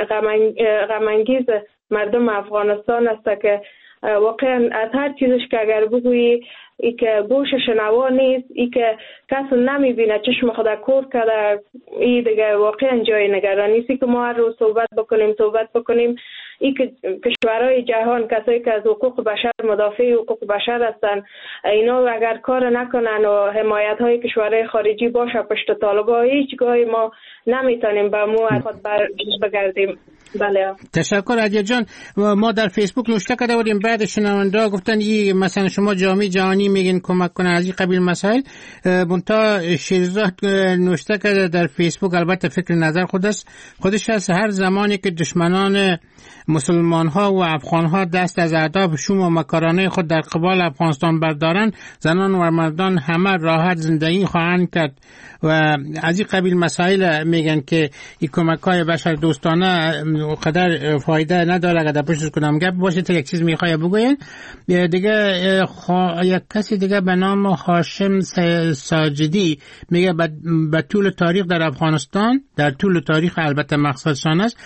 غمانگیز مردم افغانستان است که واقعا از هر چیزش که اگر بگویی ای که گوش شنوا نیست، ای که کس نمیبینه چشم خود کور کرده، ای دیگه واقعا جای نگرانی است که ما هر روز صحبت بکنیم صحبت بکنیم این کشورهای جهان، کسایی که از حقوق بشر مدافع حقوق بشر هستن، اینا اگر کار نکنن و حمایت های کشورهای خارجی باشه پشت طالبا، هیچگاهی ما نمیتونیم به مو خود بگردیم. بله. تشکر عدیه جان. ما در فیسبوک نوشته کرده بودیم، بعد شنونده گفتن ای مثلا شما جامعه جهانی میگین کمک کنن از این قبیل مسائل. منتها شیرزاد نوشته کرده در فیسبوک، البته فکر نظر خودش خودش هست، هر زمانی که دشمنان مسلمان ها و افغان ها دست از اهداف شوم و مکارانه خود در قبال افغانستان بردارن، زنان و مردان همه راحت زندگی خواهند کرد و از این قبیل مسائل میگن که این کمک های بشر دوستانه قدر فایده نداره. اگر پشتش کنم گپ باشه تا یک چیز میخوای بگوین دیگه. خوا... یک کسی دیگه به نام هاشم ساجدی میگه به طول تاریخ در افغانستان، در طول تاریخ البته مقصدشان است،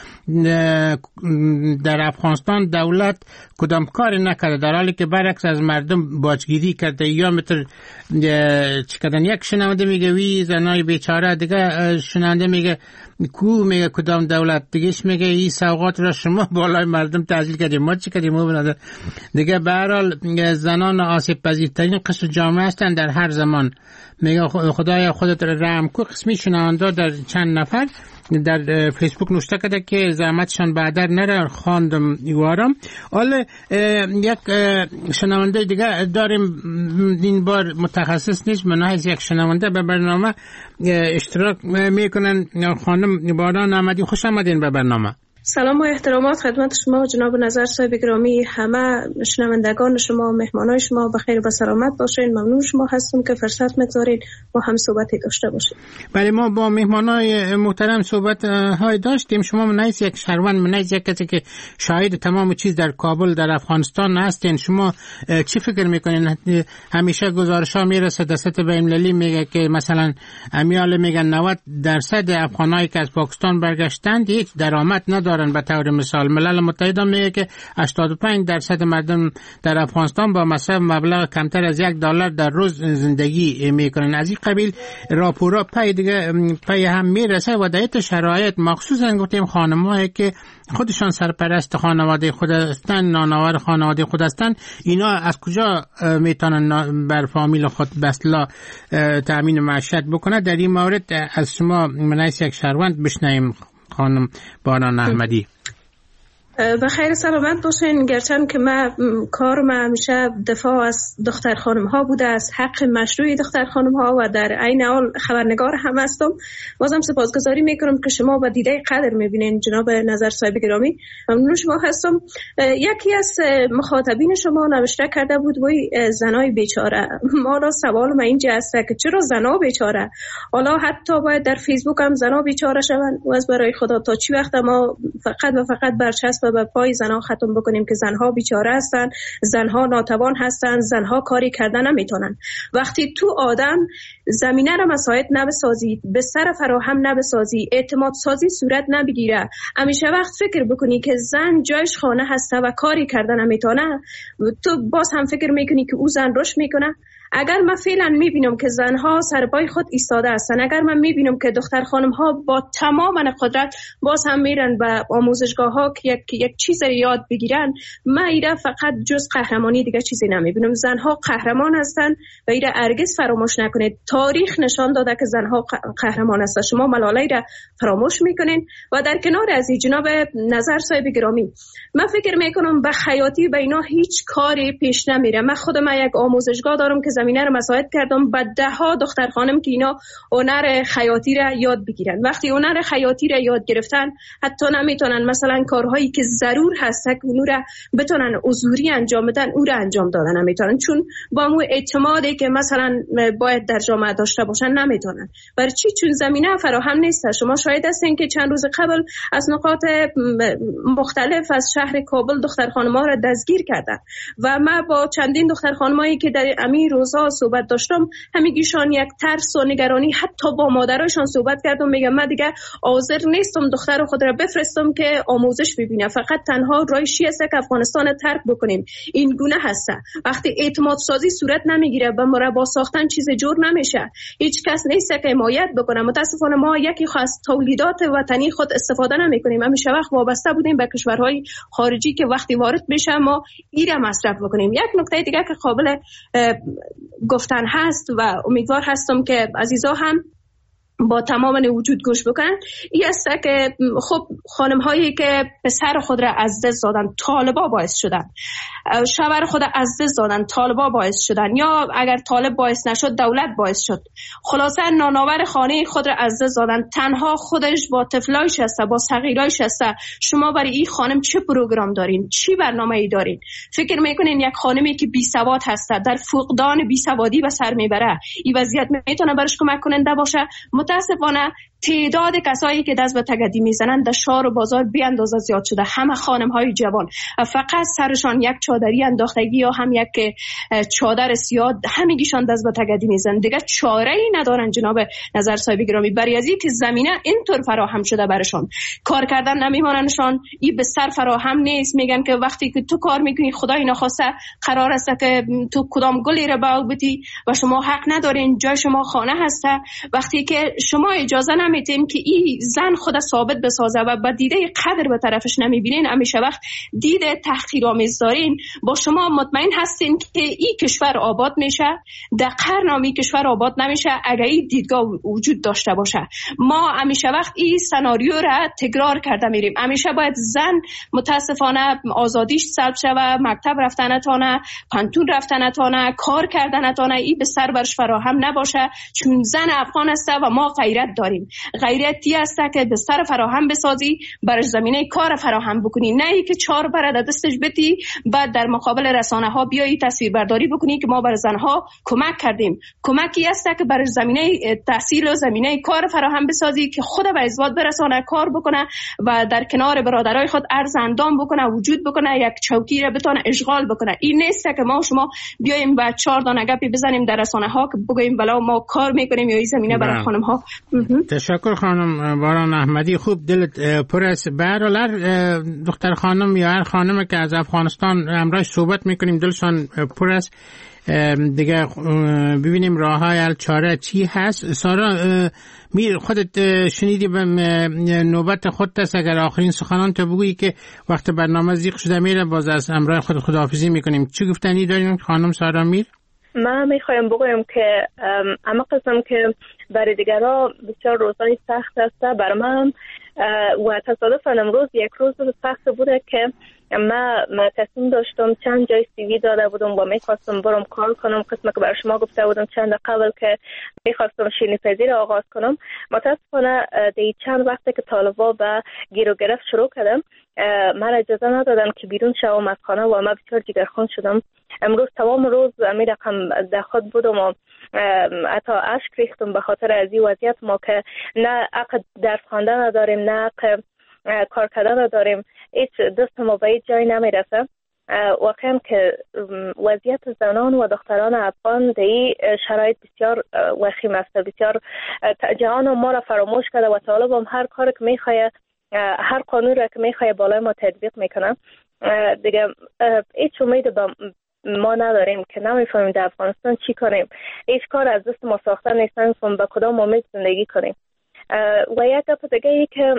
در افغانستان دولت کدام کار نکرده، در حالی که برعکس از مردم باجگیری کرده. یا مثل چی کردن، یک شنونده میگه وی زنای بیچاره، دیگه شنونده میگه کو میگه کدام دولت، دیگهش میگه این سوغات را شما بالای مردم تعطیل کردیم، ما چی کردیم؟ ما دیگه به هر حال زنان آسیب پذیرترین قشر جامعه هستند در هر زمان. میگه خدایا خودت رحم کو. قسمی شنونده در چند نفر در فیسبوک نوشته کرده که زحمتشان بعدر نره، خواندم ایوارم. حالا یک شنونده دیگه داریم، این بار متخصص نیست، منحیز یک شنونده به برنامه اشتراک میکنن. خانم باران احمدی، خوش آمدین به برنامه. سلام و احترامات خدمت شما جناب نظر صاحب گرامی، همه شنوندگان شما، مهمانای شما بخیر و سلامت باشین. ممنون شما هستم که فرصت می‌گذارید ما هم صحبتی داشته باشیم. بله، ما با مهمانای محترم صحبت های داشتیم. شما منیز یک شهروند، منیز یک کسی که شاهد تمام چیز در کابل در افغانستان هستین، شما چی فکر میکنین؟ همیشه گزارش ها میرسه دست بین‌المللی میگه که مثلا امیال میگن نود درصد افغانایی که از پاکستان برگشتند هیچ درآمد ندارن. به طور مثال ملل متحد میگه که هشتاد و پنج درصد مردم در افغانستان با مصرف مبلغ کمتر از یک دلار در روز زندگی میکنن. از این قبیل راپورا پای دیگه پای هم میرسه و در این شرایط مخصوصا گفتیم خانم‌هایی که خودشان سرپرست خانواده خود هستن، نانآور خانواده خود هستن، اینا از کجا میتونن بر فامیل خود بسلا تامین معیشت بکنه؟ در این مورد از شما منیس یک شهروند بشنویم خانم باران احمدی. بخیر سلامت باشین. گرچند که من کارم همیشه دفاع از دختر خانم ها بوده، از حق مشروع دختر خانم ها و در عین حال خبرنگار هم هستم، بازم سپاسگزاری میکنم که شما با دیده قدر میبینین. جناب نظر صاحب گرامی ممنون شما هستم. یکی از مخاطبین شما نوشته کرده بود وای زنای بیچاره. ما را سوال ما اینجا است که چرا زنا بیچاره؟ حالا حتی باید در فیسبوک هم زنا بیچاره شوند و از برای خدا تا چی وقت ما فقط و فقط برچسب به پای زنها ختم بکنیم که زنها بیچاره هستن، زنها ناتوان هستن، زنها کاری کردن نمیتونن؟ وقتی تو آدم زمینه را مساعد نبسازی، به سر فراهم نبسازی، اعتماد سازی صورت نبگیره، همیشه وقت فکر بکنی که زن جایش خانه هسته و کاری کردن نمیتونه، تو باز هم فکر میکنی که او زن رشد میکنه. اگر من فعلا میبینم که زنها سر پای خود ایستاده هستن، اگر من میبینم که دختر خانم ها با تمام قدرت باز هم میرن به آموزشگاه ها که یک, یک چیز رو یاد بگیرن، من ایره فقط جز قهرمانی دیگه چیزی نمیبینم. زنها قهرمان هستن و ایره هرگز فراموش نکنید. تاریخ نشان داده که زنها قهرمان هستن. شما ملاله ایره فراموش میکنین. و در کنار از این جناب نظر صاحب گرامی، من فکر میکنم به حیاتی به اینا هیچ کاری پیش نمیره. من خودم یک آموزشگاه دارم که زمینه رو مساعد کردم به ده ها دختر خانم که اینا هنر خیاطی را یاد بگیرن. وقتی هنر خیاطی را یاد گرفتن حتی نمیتونن مثلا کارهایی که ضرور هست که اونو را بتونن حضوری انجام بدن او را انجام دادن نمیتونن، چون با مو اعتمادی که مثلا باید در جامعه داشته باشن نمیتونن. برای چی؟ چون زمینه فراهم نیست. شما شاهد هستین که چند روز قبل از نقاط مختلف از شهر کابل دختر خانم‌ها را دستگیر کردن و ما با چندین دختر خانمایی که در امیر روز ها صحبت داشتم، همگیشان یک ترس و نگرانی، حتی با مادرایشان صحبت کردم، میگم من دیگه حاضر نیستم دختر خود را بفرستم که آموزش ببینه، فقط تنها رایشی است که افغانستان ترک بکنیم. این گونه هست. وقتی اعتماد سازی صورت نمیگیره و مربا ساختن چیز جور نمیشه، هیچ کس نیست که حمایت بکنه. متاسفانه ما یکی خاص تولیدات وطنی خود استفاده نمیکنیم. همیشه وقت وابسته بودیم به کشورهای خارجی که وقتی وارد بشه ما ایره مصرف بکنیم. یک نکته دیگه که قابل گفتن هست و امیدوار هستم که عزیزا هم با تمام وجود گوش بکنن، این است که خب خانم هایی که پسر خود را از دست دادن، طالبا باعث شدن، شوهر خود از دست دادن، طالبا باعث شدن، یا اگر طالب باعث نشد دولت باعث شد، خلاصه نانآور خانه خود را از دست دادن، تنها خودش با طفلایش هسته، با صغیرایش هسته. شما برای این خانم چه پروگرام دارین؟ چی برنامه‌ای دارین؟ فکر میکنین یک خانمی که بی سواد هسته در فقدان بی سوادی به سر میبره، این وضعیت میتونه برش کمک کننده باشه؟ متاسفانه تعداد کسایی که دست به تگدی میزنن در شهر و بازار بی اندازه زیاد شده. همه خانم های جوان فقط سرشان یک چادری انداختگی یا هم یک چادر سیاه، همگیشان دست به تگدی میزنن، دیگه چاره ای ندارن. جناب نظر صاحب گرامی، برای از که زمینه اینطور فراهم شده برشان، کار کردن نمیموننشان، این به سر فراهم نیست. میگن که وقتی که تو کار میکنی خدای نخواسته قرار است که تو کدام گلی را باغ بدی و شما حق ندارین، جای شما خانه هسته. وقتی که شما اجازه نمیتین که این زن خود ثابت بسازه و با دیده قدر به طرفش نمیبینین، همیشه وقت دیده تحقیرآمیز دارین، با شما مطمئن هستین که این کشور آباد میشه، در قرن کشور آباد نمیشه اگر این دیدگاه وجود داشته باشه. ما همیشه وقت این سناریو را تکرار کرده میریم. همیشه باید زن متاسفانه آزادیش سلب شوه، مکتب رفتن نتونه، پانتون رفتن نتونه، کار کردن نتونه، این به سر برش فراهم نباشه، چون زن افغان است و ما غیرت داریم. غیرتی است که به سر فراهم بسازی، برش زمینه کار فراهم بکنی، نه ای که چهار برادر دستش بتی بعد در مقابل رسانه ها بیایی تصویر برداری بکنی که ما بر زنها کمک کردیم. کمکی است که برش زمینه تحصیل و زمینه کار فراهم بسازی که خود به ازدواج برسانه، کار بکنه و در کنار برادرای خود ارز اندام بکنه، وجود بکنه، یک چوکی را بتونه اشغال بکنه. این نیست که ما شما بیایم و چهار دانه گپی بزنیم در رسانه ها که بگیم بلا ما کار میکنیم یا این زمینه برای خانم ها. تشکر خانم باران احمدی، خوب دلت پر است. به هر حال دختر خانم یا هر خانم که از افغانستان امروز صحبت میکنیم دلشان پر است دیگه. ببینیم راه های حل چاره چی هست. سارا میر خودت شنیدی به نوبت خودت است، اگر آخرین سخنان تو بگویی که وقت برنامه زیق شده میره باز از امروز خود خداحافظی میکنیم. چی گفتنی داریم خانم سارا میر؟ من میخوایم بگویم که اما قسم که برای دیگرها بسیار روزهای سخت است، برای من و تصادفاً امروز یک روز سخت بوده که من تصمیم داشتم چند جای سیوی داده بودم و میخواستم برم کار کنم، قسمه که برای شما گفته بودم چند قبل که میخواستم شیرینی پذیر آغاز کنم. متاسفانه دی چند وقته که طالبا به گیر و گرفت شروع کردم، من اجازه ندادم که بیرون شوم از خانه و من بسیار جگرخون شدم. امروز تمام روز می رقم در خود بودم و حتی اشک ریختم به خاطر از این وضعیت ما که نه عقد درس خواندن نداریم، نه عقد کار کردن نداریم، هیچ دست ما به هیچ جایی نمیرسه. واقعا که وضعیت زنان و دختران افغان در این شرایط بسیار وخیم است، بسیار جهان ما را فراموش کرده و طالب هم هر کار که میخواه، هر قانون را که میخواه بالای ما تطبیق میکنه. دیگه هیچ امید به ما نداریم که نمیفهمیم در افغانستان چی کنیم. هیچ کار از دست ما ساخته نیست، نمیفهمیم به کدام امید زندگی کنیم. و یک گپ دیگه ای که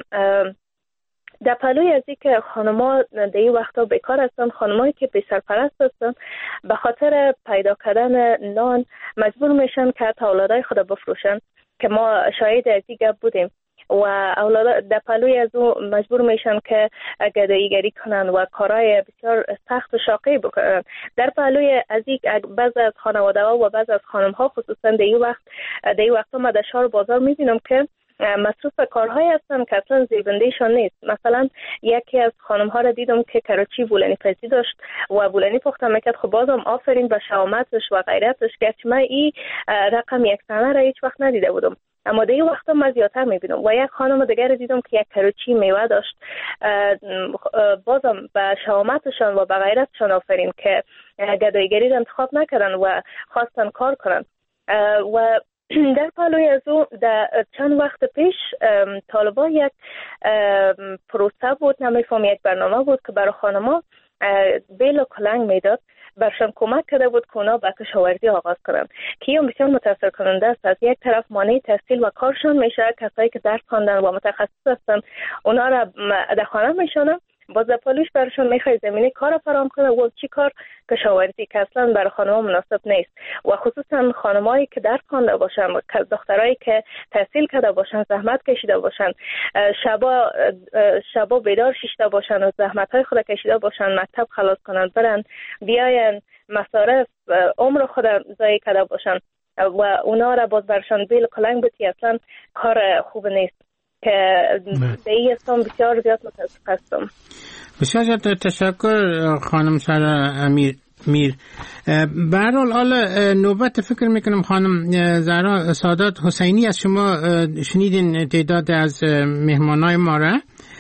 در پلوی از این که خانم‌ها در این وقتا بیکار هستن، خانمایی که بی سرپرست هستن به خاطر پیدا کردن نان مجبور میشن که حتی اولادای خود بفروشن، که ما شاهد از این گپ بودیم. و اولاد در پلوی از او مجبور میشن که گداییگری کنن و کارهای بسیار سخت و شاقی بکنن. در پلوی از این بعض از خانواده ها و بعض از خانم ها خصوصا در این وقت در این وقت ما در شهر بازار میبینم که مصروف کارهایی هستن که اصلا زیبندهشان نیست. مثلا یکی از خانم ها را دیدم که کراچی بولانی پزی داشت و بولانی پخته میکرد. خب بازم آفرین به شهامتش و غیرتش، گرچه من این رقم یک سنه را هیچ وقت ندیده بودم. اما دیگه وقتا من زیادتر میبینم. و یک خانم دیگر دیدم که یک کروچی میوه داشت. بازم به شهامتشان و به غیرتشان آفرین که گدایگری را انتخاب نکردن و خواستن کار کنن. و در پالوی از او در چند وقت پیش طالبا یک پروسه بود، نمیفهم یک برنامه بود که برای خانما بیل و کلنگ میداد، برشان کمک کرده بود که اونا به کشاورزی آغاز کنند که این بسیار متاثر کننده است. از یک طرف مانع تحصیل و کارشان میشه، کسایی که درس خواندن و متخصص هستن اونا را در خانه میشونن، باز در پالوش برشان میخوای زمینه کار فراهم کنه و چی کار؟ کشاورزی، که اصلا برای خانم‌ها مناسب نیست. و خصوصا خانمایی که درس خوانده باشن، دخترایی که تحصیل کرده باشن، زحمت کشیده باشن، شبا شبا بیدار شیشته باشن و زحمت‌های خود کشیده باشن، مکتب خلاص کنن، برن بیاین مصارف عمر خود ضایع کرده باشن و اونا را باز برشان بیل کلنگ بودی، اصلا کار خوب نیست که به این اسم بسیار زیاد متاسف هستم. بسیار زیاد تشکر خانم سارا امیر میر. به هر حال حالا نوبت فکر میکنم خانم زهرا سادات حسینی از شما شنیدین تعداد از مهمانای ما را.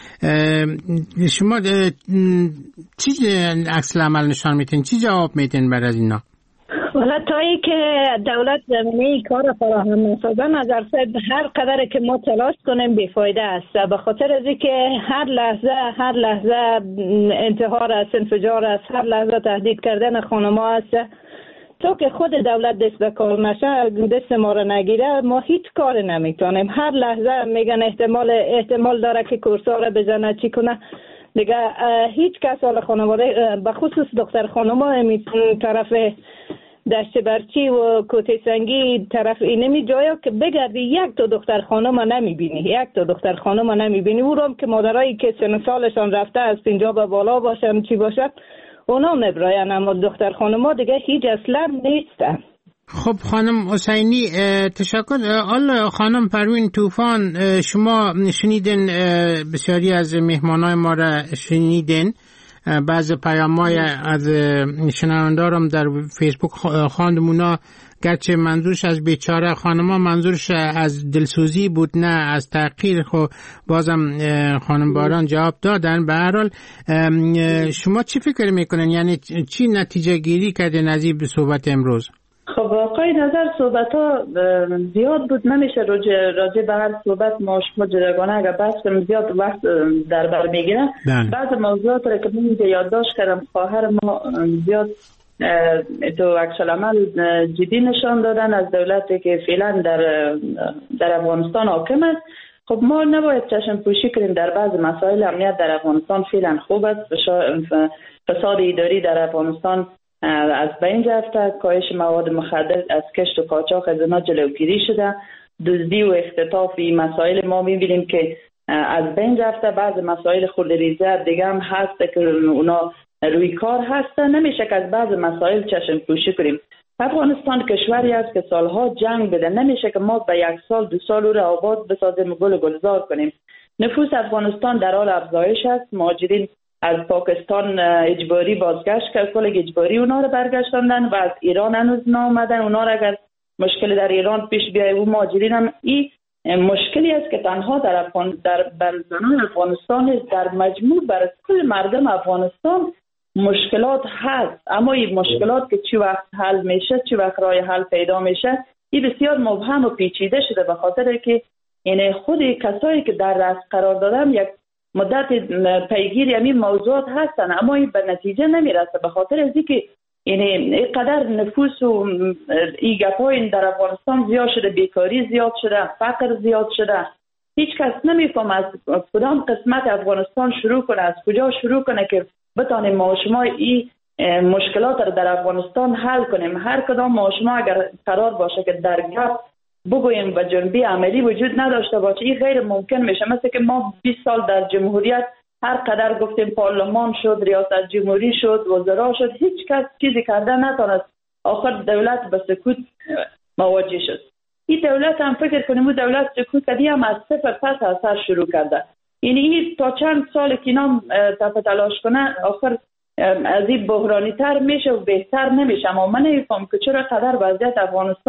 شما چی عکس العمل نشان میتین؟ چی جواب میتین بر از اینا؟ والا تا ای که دولت زمینه کار فراهم نسازه، نظر هر قدر که ما تلاش کنیم بیفایده است، به خاطر از اینکه هر لحظه هر لحظه انتحار است، انفجار است، هر لحظه تهدید کردن خانم‌ها است. تا که خود دولت دست به کار نشه، دست ما رو نگیره، ما هیچ کار نمیتونیم. هر لحظه میگن احتمال احتمال داره که کورسا رو بزنه، چی کنه دیگه. هیچ کس حال خانواده به خصوص دختر خانم‌ها می طرف دشت برچی و کوته سنگی طرف اینمی جایا که بگردی یک تا دختر خانم نمیبینی، یک تا دختر خانم نمیبینی. او رام که مادرایی که سن سالشان رفته از اینجا به بالا باشن چی باشد اونا مبراین، اما دختر خانم ها دیگه هیچ اصلا نیستن. خب خانم حسینی تشکر. حالا خانم پروین طوفان، شما شنیدین بسیاری از مهمانای ما را شنیدین، بعض پیام‌های از شنوندارم در فیسبوک خواندم، اونا گرچه منظورش از بیچاره خانم‌ها منظورش از دلسوزی بود نه از تحقیر، خب بازم خانم باران جواب دادن. به هر حال شما چی فکر میکنین؟ یعنی چی نتیجه گیری کردین از این صحبت امروز؟ خب واقعی نظر صحبت ها زیاد بود، نمیشه راجع به هر صحبت ما شما جداگانه اگر بحث کنیم زیاد وقت در بر میگیره. بعض موضوعات را که من اینجا یادداشت کردم خواهر ما زیاد تو عکس العمل جدی نشان دادن از دولتی که فعلا در در افغانستان حاکم است. خب ما نباید چشم پوشی کنیم در بعض مسائل. امنیت در افغانستان فعلا خوب است، فساد اداری در افغانستان از بین رفته، کاهش مواد مخدر از کشت و قاچاق از اینا جلوگیری شده، دزدی و اختطاف این مسائل ما میبینیم که از بین رفته. بعض مسائل خردریزه دیگه هم هست که اونا روی کار هستن. نمیشه که از بعض مسائل چشم پوشی کنیم. افغانستان کشوری است که سالها جنگ بده، نمیشه که ما به یک سال دو سال او را آباد بسازیم و گل گلزار کنیم. نفوس افغانستان در حال افزایش است. مهاجرین از پاکستان اجباری بازگشت کرد، کل اجباری اونا رو برگشتاندن و از ایران هنوز نامدن. اونا رو اگر مشکل در ایران پیش بیاید و مهاجرین هم این مشکلی است که تنها در افغان در زنان افغانستان در مجموع برای کل مردم افغانستان مشکلات هست، اما این مشکلات که چی وقت حل میشه، چی وقت راه حل پیدا میشه، این بسیار مبهم و پیچیده شده، به خاطر که یعنی خود کسایی که در رأس قرار دادن یک مدت پیگیری همین موضوعات هستن اما این به نتیجه نمیرسه، به خاطر از اینکه یعنی اینقدر نفوس و این گپای در افغانستان زیاد شده، بیکاری زیاد شده، فقر زیاد شده. هیچ کس نمیفهم از کدام قسمت افغانستان شروع کنه، از کجا شروع کنه که بتانیم ما و شما این مشکلات رو در افغانستان حل کنیم. هر کدام ما و شما اگر قرار باشه که در گپ بگوییم و جنبی عملی وجود نداشته باشه، این غیر ممکن میشه. مثل که ما بیست سال در جمهوریت هر قدر گفتیم پارلمان شد، ریاست جمهوری شد، وزرا شد، هیچ کس چیزی کرده نتونست. آخر دولت به سکوت مواجه شد. این دولت هم فکر کنیم و دولت سکوت کردی هم از صفر پس از سر شروع کرده. یعنی این تا چند سال که اینا تف تلاش کنه آخر از این بحرانی تر میشه و بهتر نمیشه. اما من نمیفهم که چرا قدر وضعیت افغانستان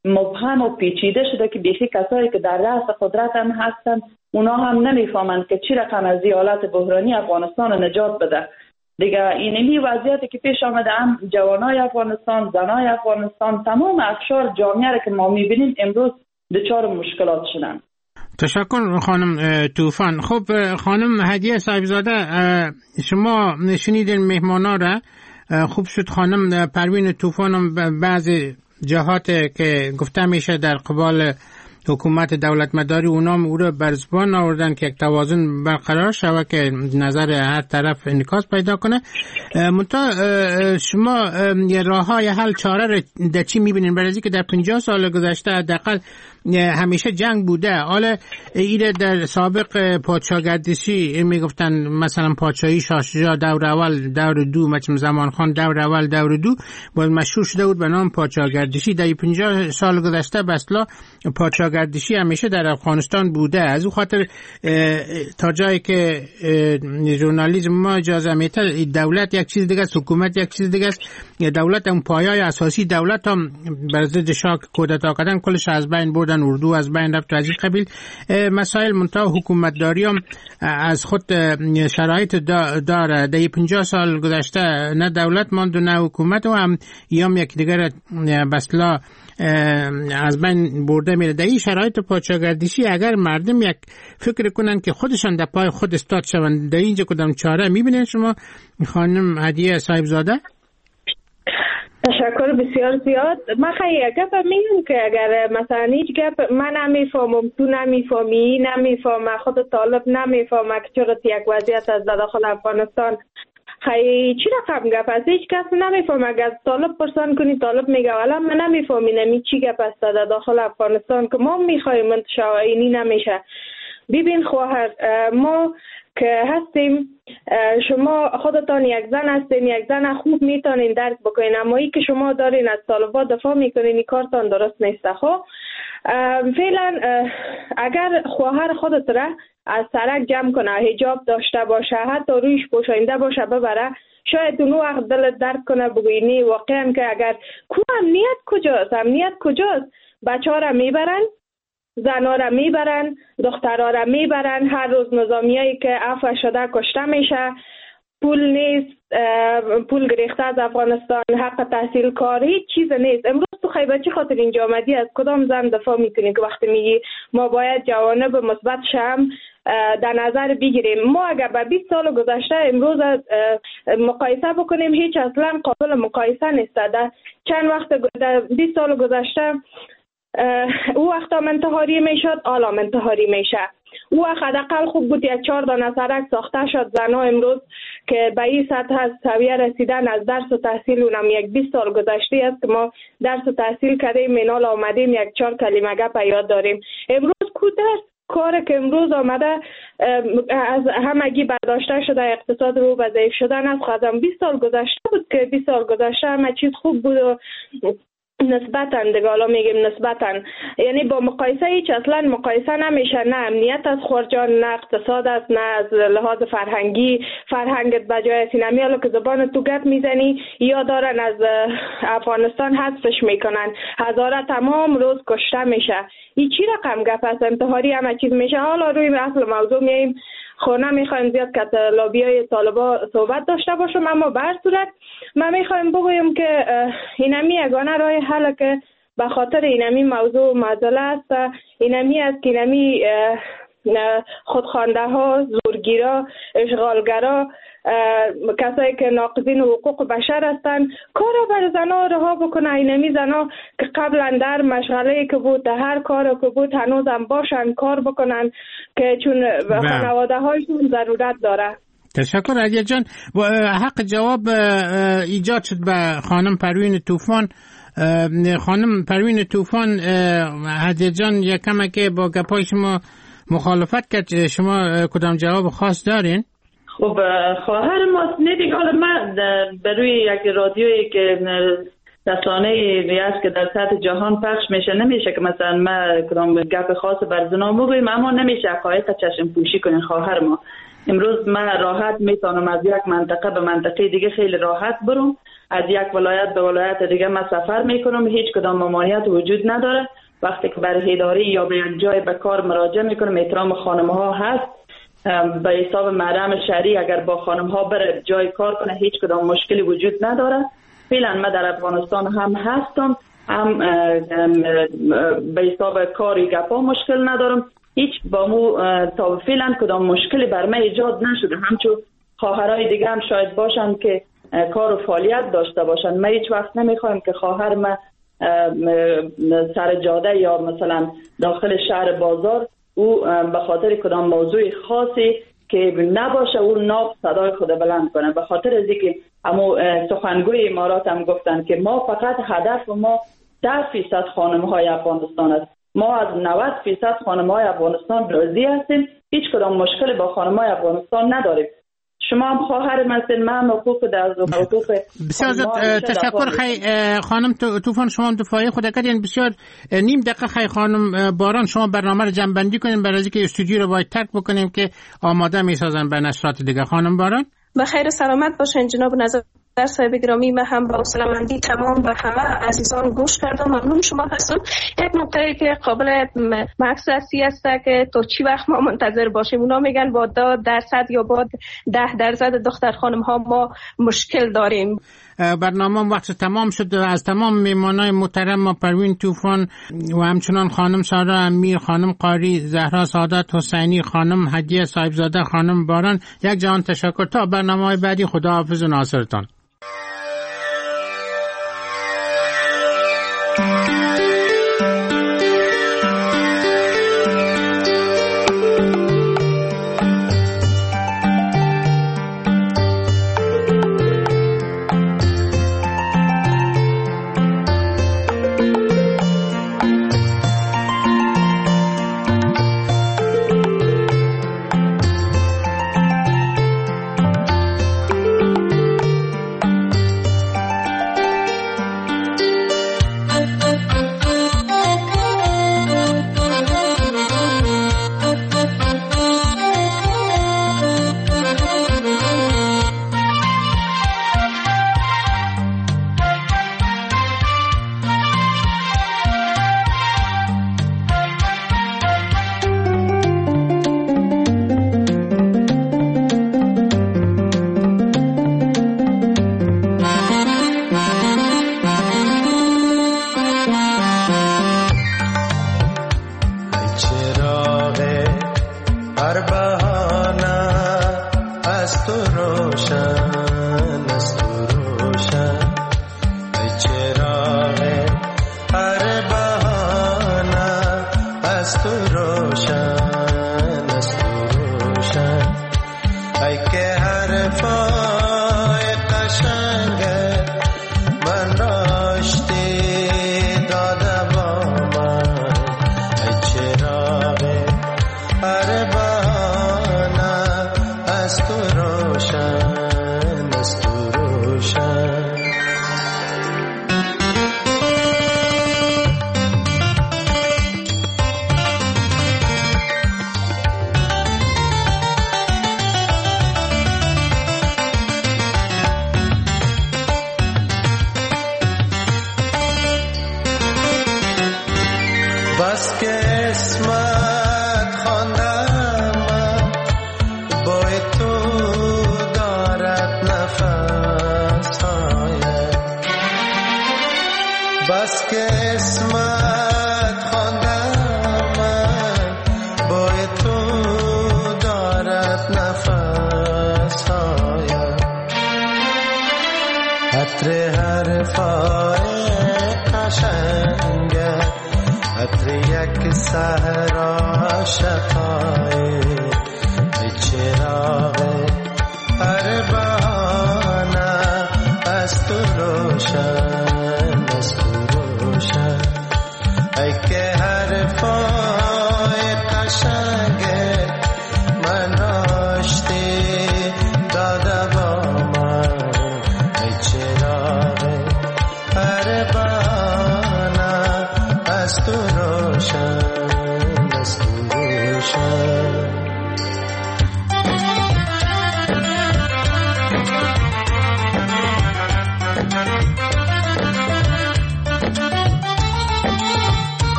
مبهم و پیچیده شده که بیخی کسایی که در رأس قدرت هم هستن اونا هم نمیفهمند که چی رقم از این حالت بحرانی افغانستان رو نجات بده. دیگه اینمی وضعیتی که پیش آمده هم جوانای افغانستان، زنای افغانستان، تمام اقشار جامعه را که ما میبینیم امروز دچار مشکلات شدن. تشکر خانم طوفان. خب خانم هدیه صاحبزاده، شما شنیدین مهمانا را. خوب شد خانم پروین طوفان بعضی جهات که گفته میشه در قبال حکومت دولت مداری اونام او رو بر زبان آوردن که یک توازن برقرار شود که نظر هر طرف انعکاس پیدا کنه. منتها شما یه راه های حل چاره رو در چی میبینین؟ برای که در پنجاه سال گذشته حداقل همیشه جنگ بوده. حالا ایره در سابق پادشاهگردشی میگفتن مثلا پادشاهی شاه شجاع دور اول دور دو، مثلا زمان خان دور اول دور دو باید مشهور شده بود به نام پادشاهگردشی. در پنجاه سال گذشته به اصطلاح پادشاهگردشی همیشه در افغانستان بوده. از او خاطر تا جایی که ژورنالیسم ما اجازه میده دولت یک چیز دیگه است، حکومت یک چیز دیگه است. دولت هم پایه‌ی اساسی دولت هم بر ضد شاه کودتا کردن کلش از بین بردن، اردو از بین رفت، از این قبیل مسائل. منتها حکومت داری هم از خود شرایط داره. در پنجاه سال گذشته نه دولت ماند و نه حکومت و هم یام یک دیگر بسلا از بین برده میره. در این شرایط پادشاهگردشی اگر مردم یک فکر کنن که خودشان در پای خود استاد شوند، در اینجا کدام چاره میبینید شما خانم هدیه صاحبزاده؟ تشکر بسیار زیاد. من خیلی گپ میگم که اگر مثلا هیچ گپ من نمیفهمم، تو نمیفهمی، نمیفهمم، خود طالب نمیفهمه که چرا یک وضعیت از داخل افغانستان خیلی چی رقم گپ است، هیچ کس نمیفهمه. اگر طالب پرسان کنی طالب میگه والا من نمیفهمی نمی چی گپ است در داخل افغانستان که ما میخوایم انتشار اینی نمیشه. ببین خواهر، ما که هستیم، شما خودتان یک زن هستین، یک زن خوب میتونین درک بکنین، اما ای که شما دارین از طالبات دفاع میکنین این کارتان درست نیست. خب فعلا اگر خواهر خودت را از سرک جمع کنه، حجاب داشته باشه، حتی رویش پوشانده باشه ببره، شاید اون وقت دلت درک کنه بگوینی واقعا که اگر کو امنیت کجاست، امنیت کجاست؟ بچه ها را میبرن، زنها را میبرن، دخترها را میبرن، هر روز نظامیایی که عفو شده کشته میشه، پول نیست، پول گریخته از افغانستان، حق تحصیل کار، هیچ چیز نیست. امروز تو خیبر چی خاطر اینجا آمدی؟ از کدام زن دفاع میکنی که وقتی میگی ما باید جوانب مثبت شم در نظر بگیریم؟ ما اگر به بیست سال گذشته امروز مقایسه بکنیم هیچ اصلا قابل مقایسه نیست. در چند وقت در بیست سال گذشته او وقت هم انتحاری میشد، حالا انتحاری میشه. او وقت حداقل خوب بود یک چهار دانه سرک ساخته شد. زنها امروز که به این سطح از سویه رسیدن از درس و تحصیل، اونم یک بیست سال گذشته است که ما درس و تحصیل کردیم، منال آمدیم یک چهار کلمه گپ یاد داریم. امروز کو درس کار که امروز آمده از همگی برداشته شده، اقتصاد رو به ضعیف شدن است. خودم بیست سال گذشته بود که بیست سال گذشته همه چیز خوب بود و نسبتاً دیگه حالا میگیم نسبتاً، یعنی با مقایسه هیچ اصلا مقایسه نمیشه. نه امنیت از خارجان، نه اقتصاد است، نه از لحاظ فرهنگی فرهنگت بجای سینمی. حالا که زبان تو گپ میزنی یا دارن از افغانستان حذفش میکنن، هزاره تمام روز کشته میشه. این چی رقم گپ است؟ انتحاری همه چیز میشه. حالا روی اصل موضوع میایم، خونه میخوایم زیاد که لابیای طالبا صحبت داشته باشم، اما به هر صورت من میخوایم بگویم که اینمی یگانه راه حل که به خاطر اینمی موضوع معضله است، اینمی است که اینمی خودخوانده ها، زورگیرا، اشغالگرا، کسایی که ناقضین حقوق بشر هستند کارا بر زنها رها بکنه. اینمی زنها که قبلا در مشغله که بود، در هر کار که بود هنوز هم باشن، کار بکنن که چون خانواده هایشون ضرورت داره. تشکر علی جان. حق جواب ایجاد شد به خانم پروین طوفان. خانم پروین طوفان، علی جان یکم که با گپای شما مخالفت کرد، شما کدام جواب خاص دارین؟ خب خواهر ما ندیگه، حالا من بروی یک رادیویی که رسانه‌ای است که در سطح جهان پخش میشه، نمیشه که مثلا ما کدام گپ خاص بر زنا بگویم، اما نمیشه حقایق چشم پوشی کنین. خواهر ما امروز من راحت میتونم از یک منطقه به منطقه دیگه خیلی راحت برم، از یک ولایت به ولایت دیگه من سفر میکنم، هیچ کدام ممانعت وجود نداره. وقتی که برای اداری یا به یک جای به کار مراجعه میکنم، احترام خانم ها هست. به حساب محرم شرعی اگر با خانم ها بره جای کار کنه هیچ کدام مشکلی وجود نداره. فعلا من در افغانستان هم هستم، هم به حساب کاری گپا مشکل ندارم. هیچ با مو تا فعلا کدام مشکلی بر من ایجاد نشده. همچون خواهرای دیگه هم شاید باشن که کار و فعالیت داشته باشن. من هیچ وقت نمیخوایم که خواهر من سر جاده یا مثلا داخل شهر بازار او به خاطر کدام موضوع خاصی که نباشه او ناف صدای خود بلند کنه. به خاطر از اینکه همو سخنگوی امارات هم گفتن که ما فقط هدف ما ده فیصد خانم های افغانستان است. ما از نود فیصد خانم های افغانستان راضی هستیم، هیچ کدام مشکل با خانم های افغانستان نداریم. شما هم خواهر من هستین، من حقوق در حقوق بسیار تشکر. خی خانم طوفان، شما دفاعی خود کردین. بسیار نیم دقیقه خی خانم باران، شما برنامه رو جمع بندی کنین برای اینکه استودیو رو باید ترک بکنیم که آماده میسازن به نشرات دیگه. خانم باران بخیر سلامت باشین جناب نظر در صاحب گرامی. من هم با سلامتی تمام به همه عزیزان گوش کردم. ممنون شما هستم. یک نکته که قابل مقصدی است که تا چی وقت ما منتظر باشیم؟ اونا میگن با دو درصد یا با ده درصد دختر خانم ها ما مشکل داریم. برنامه وقت تمام شد. از تمام میمانای محترم ما پروین طوفان و همچنان خانم سارا امیر، خانم قاری، زهرا سعادت حسینی، خانم هدیه صاحبزاده، خانم باران، یک جهان تشکر. تا برنامه‌های بعدی خداحافظ و ناصرتان. بس که اسمت خواندم بای تو دارد نفس هایه، بس که اسمت خواندم بای تو دارد نفس هایه، عطر حرفای قشنگه، عطر یک سحر عاشقانه، ای چراغ هر بهانه از تو روشن، از تو روشن، ای که حرفای قشنگه من راشتی داده با من، ای چراغ هر بهانه از تو روشن، از تو روشن.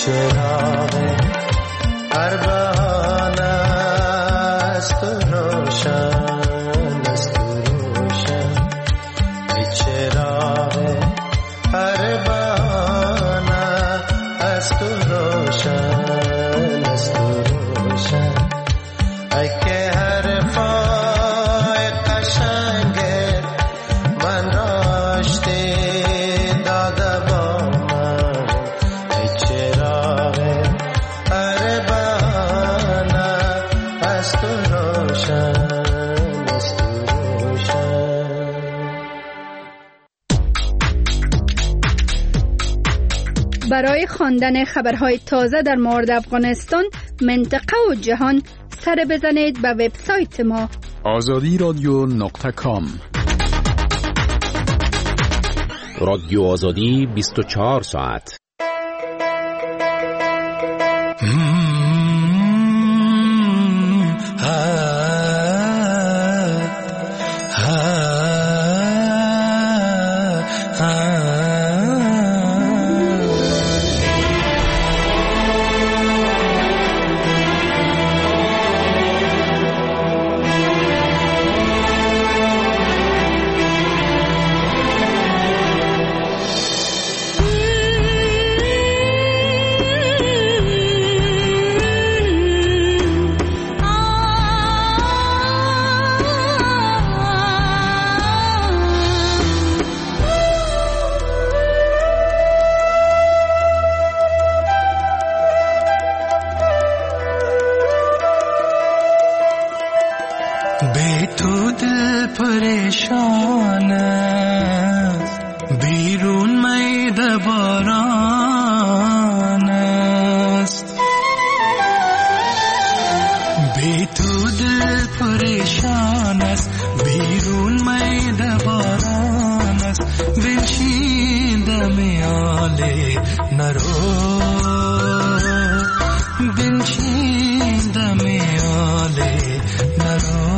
چراغ هر بهانه است تو روشن است تو روشن ای چراغ هر بهانه است تو روشن است تو روشن ای که حرفای قشنگ من راشتی داده با من ای چراغ هر بهانه است تو روشن است تو روشن. برای خواندن خبرهای تازه در مورد افغانستان، منطقه و جهان سر بزنید به وبسایت ما آزادی رادیو نقطه کام. رادیو آزادی بیست و چهار ساعت. बे तू दिल परेशान بیرون میده باران است بی تو دل پریشان است بیرون میده باران است بنشینده میاله نرو بنشینده میاله نرو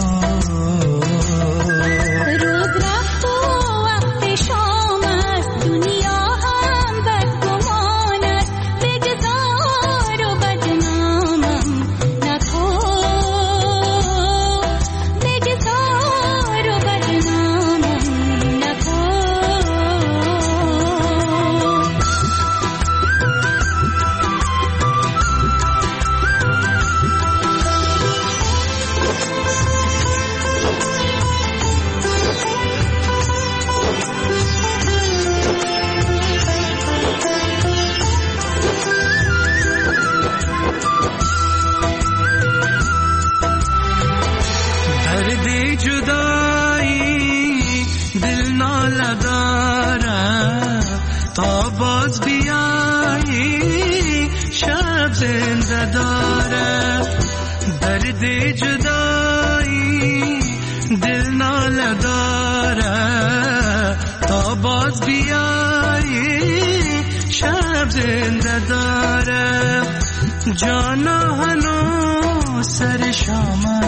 दर्द जुदाई दिल ना लदारा तो बाज भी आई शब जिंदादारा जाना हनो सर शामा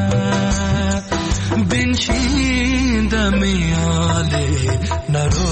बिनशींद मियाले नरो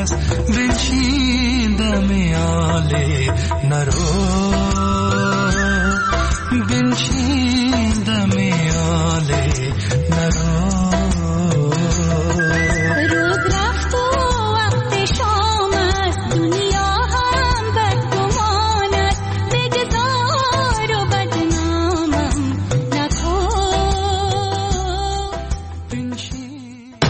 است بنشین دم آله نرو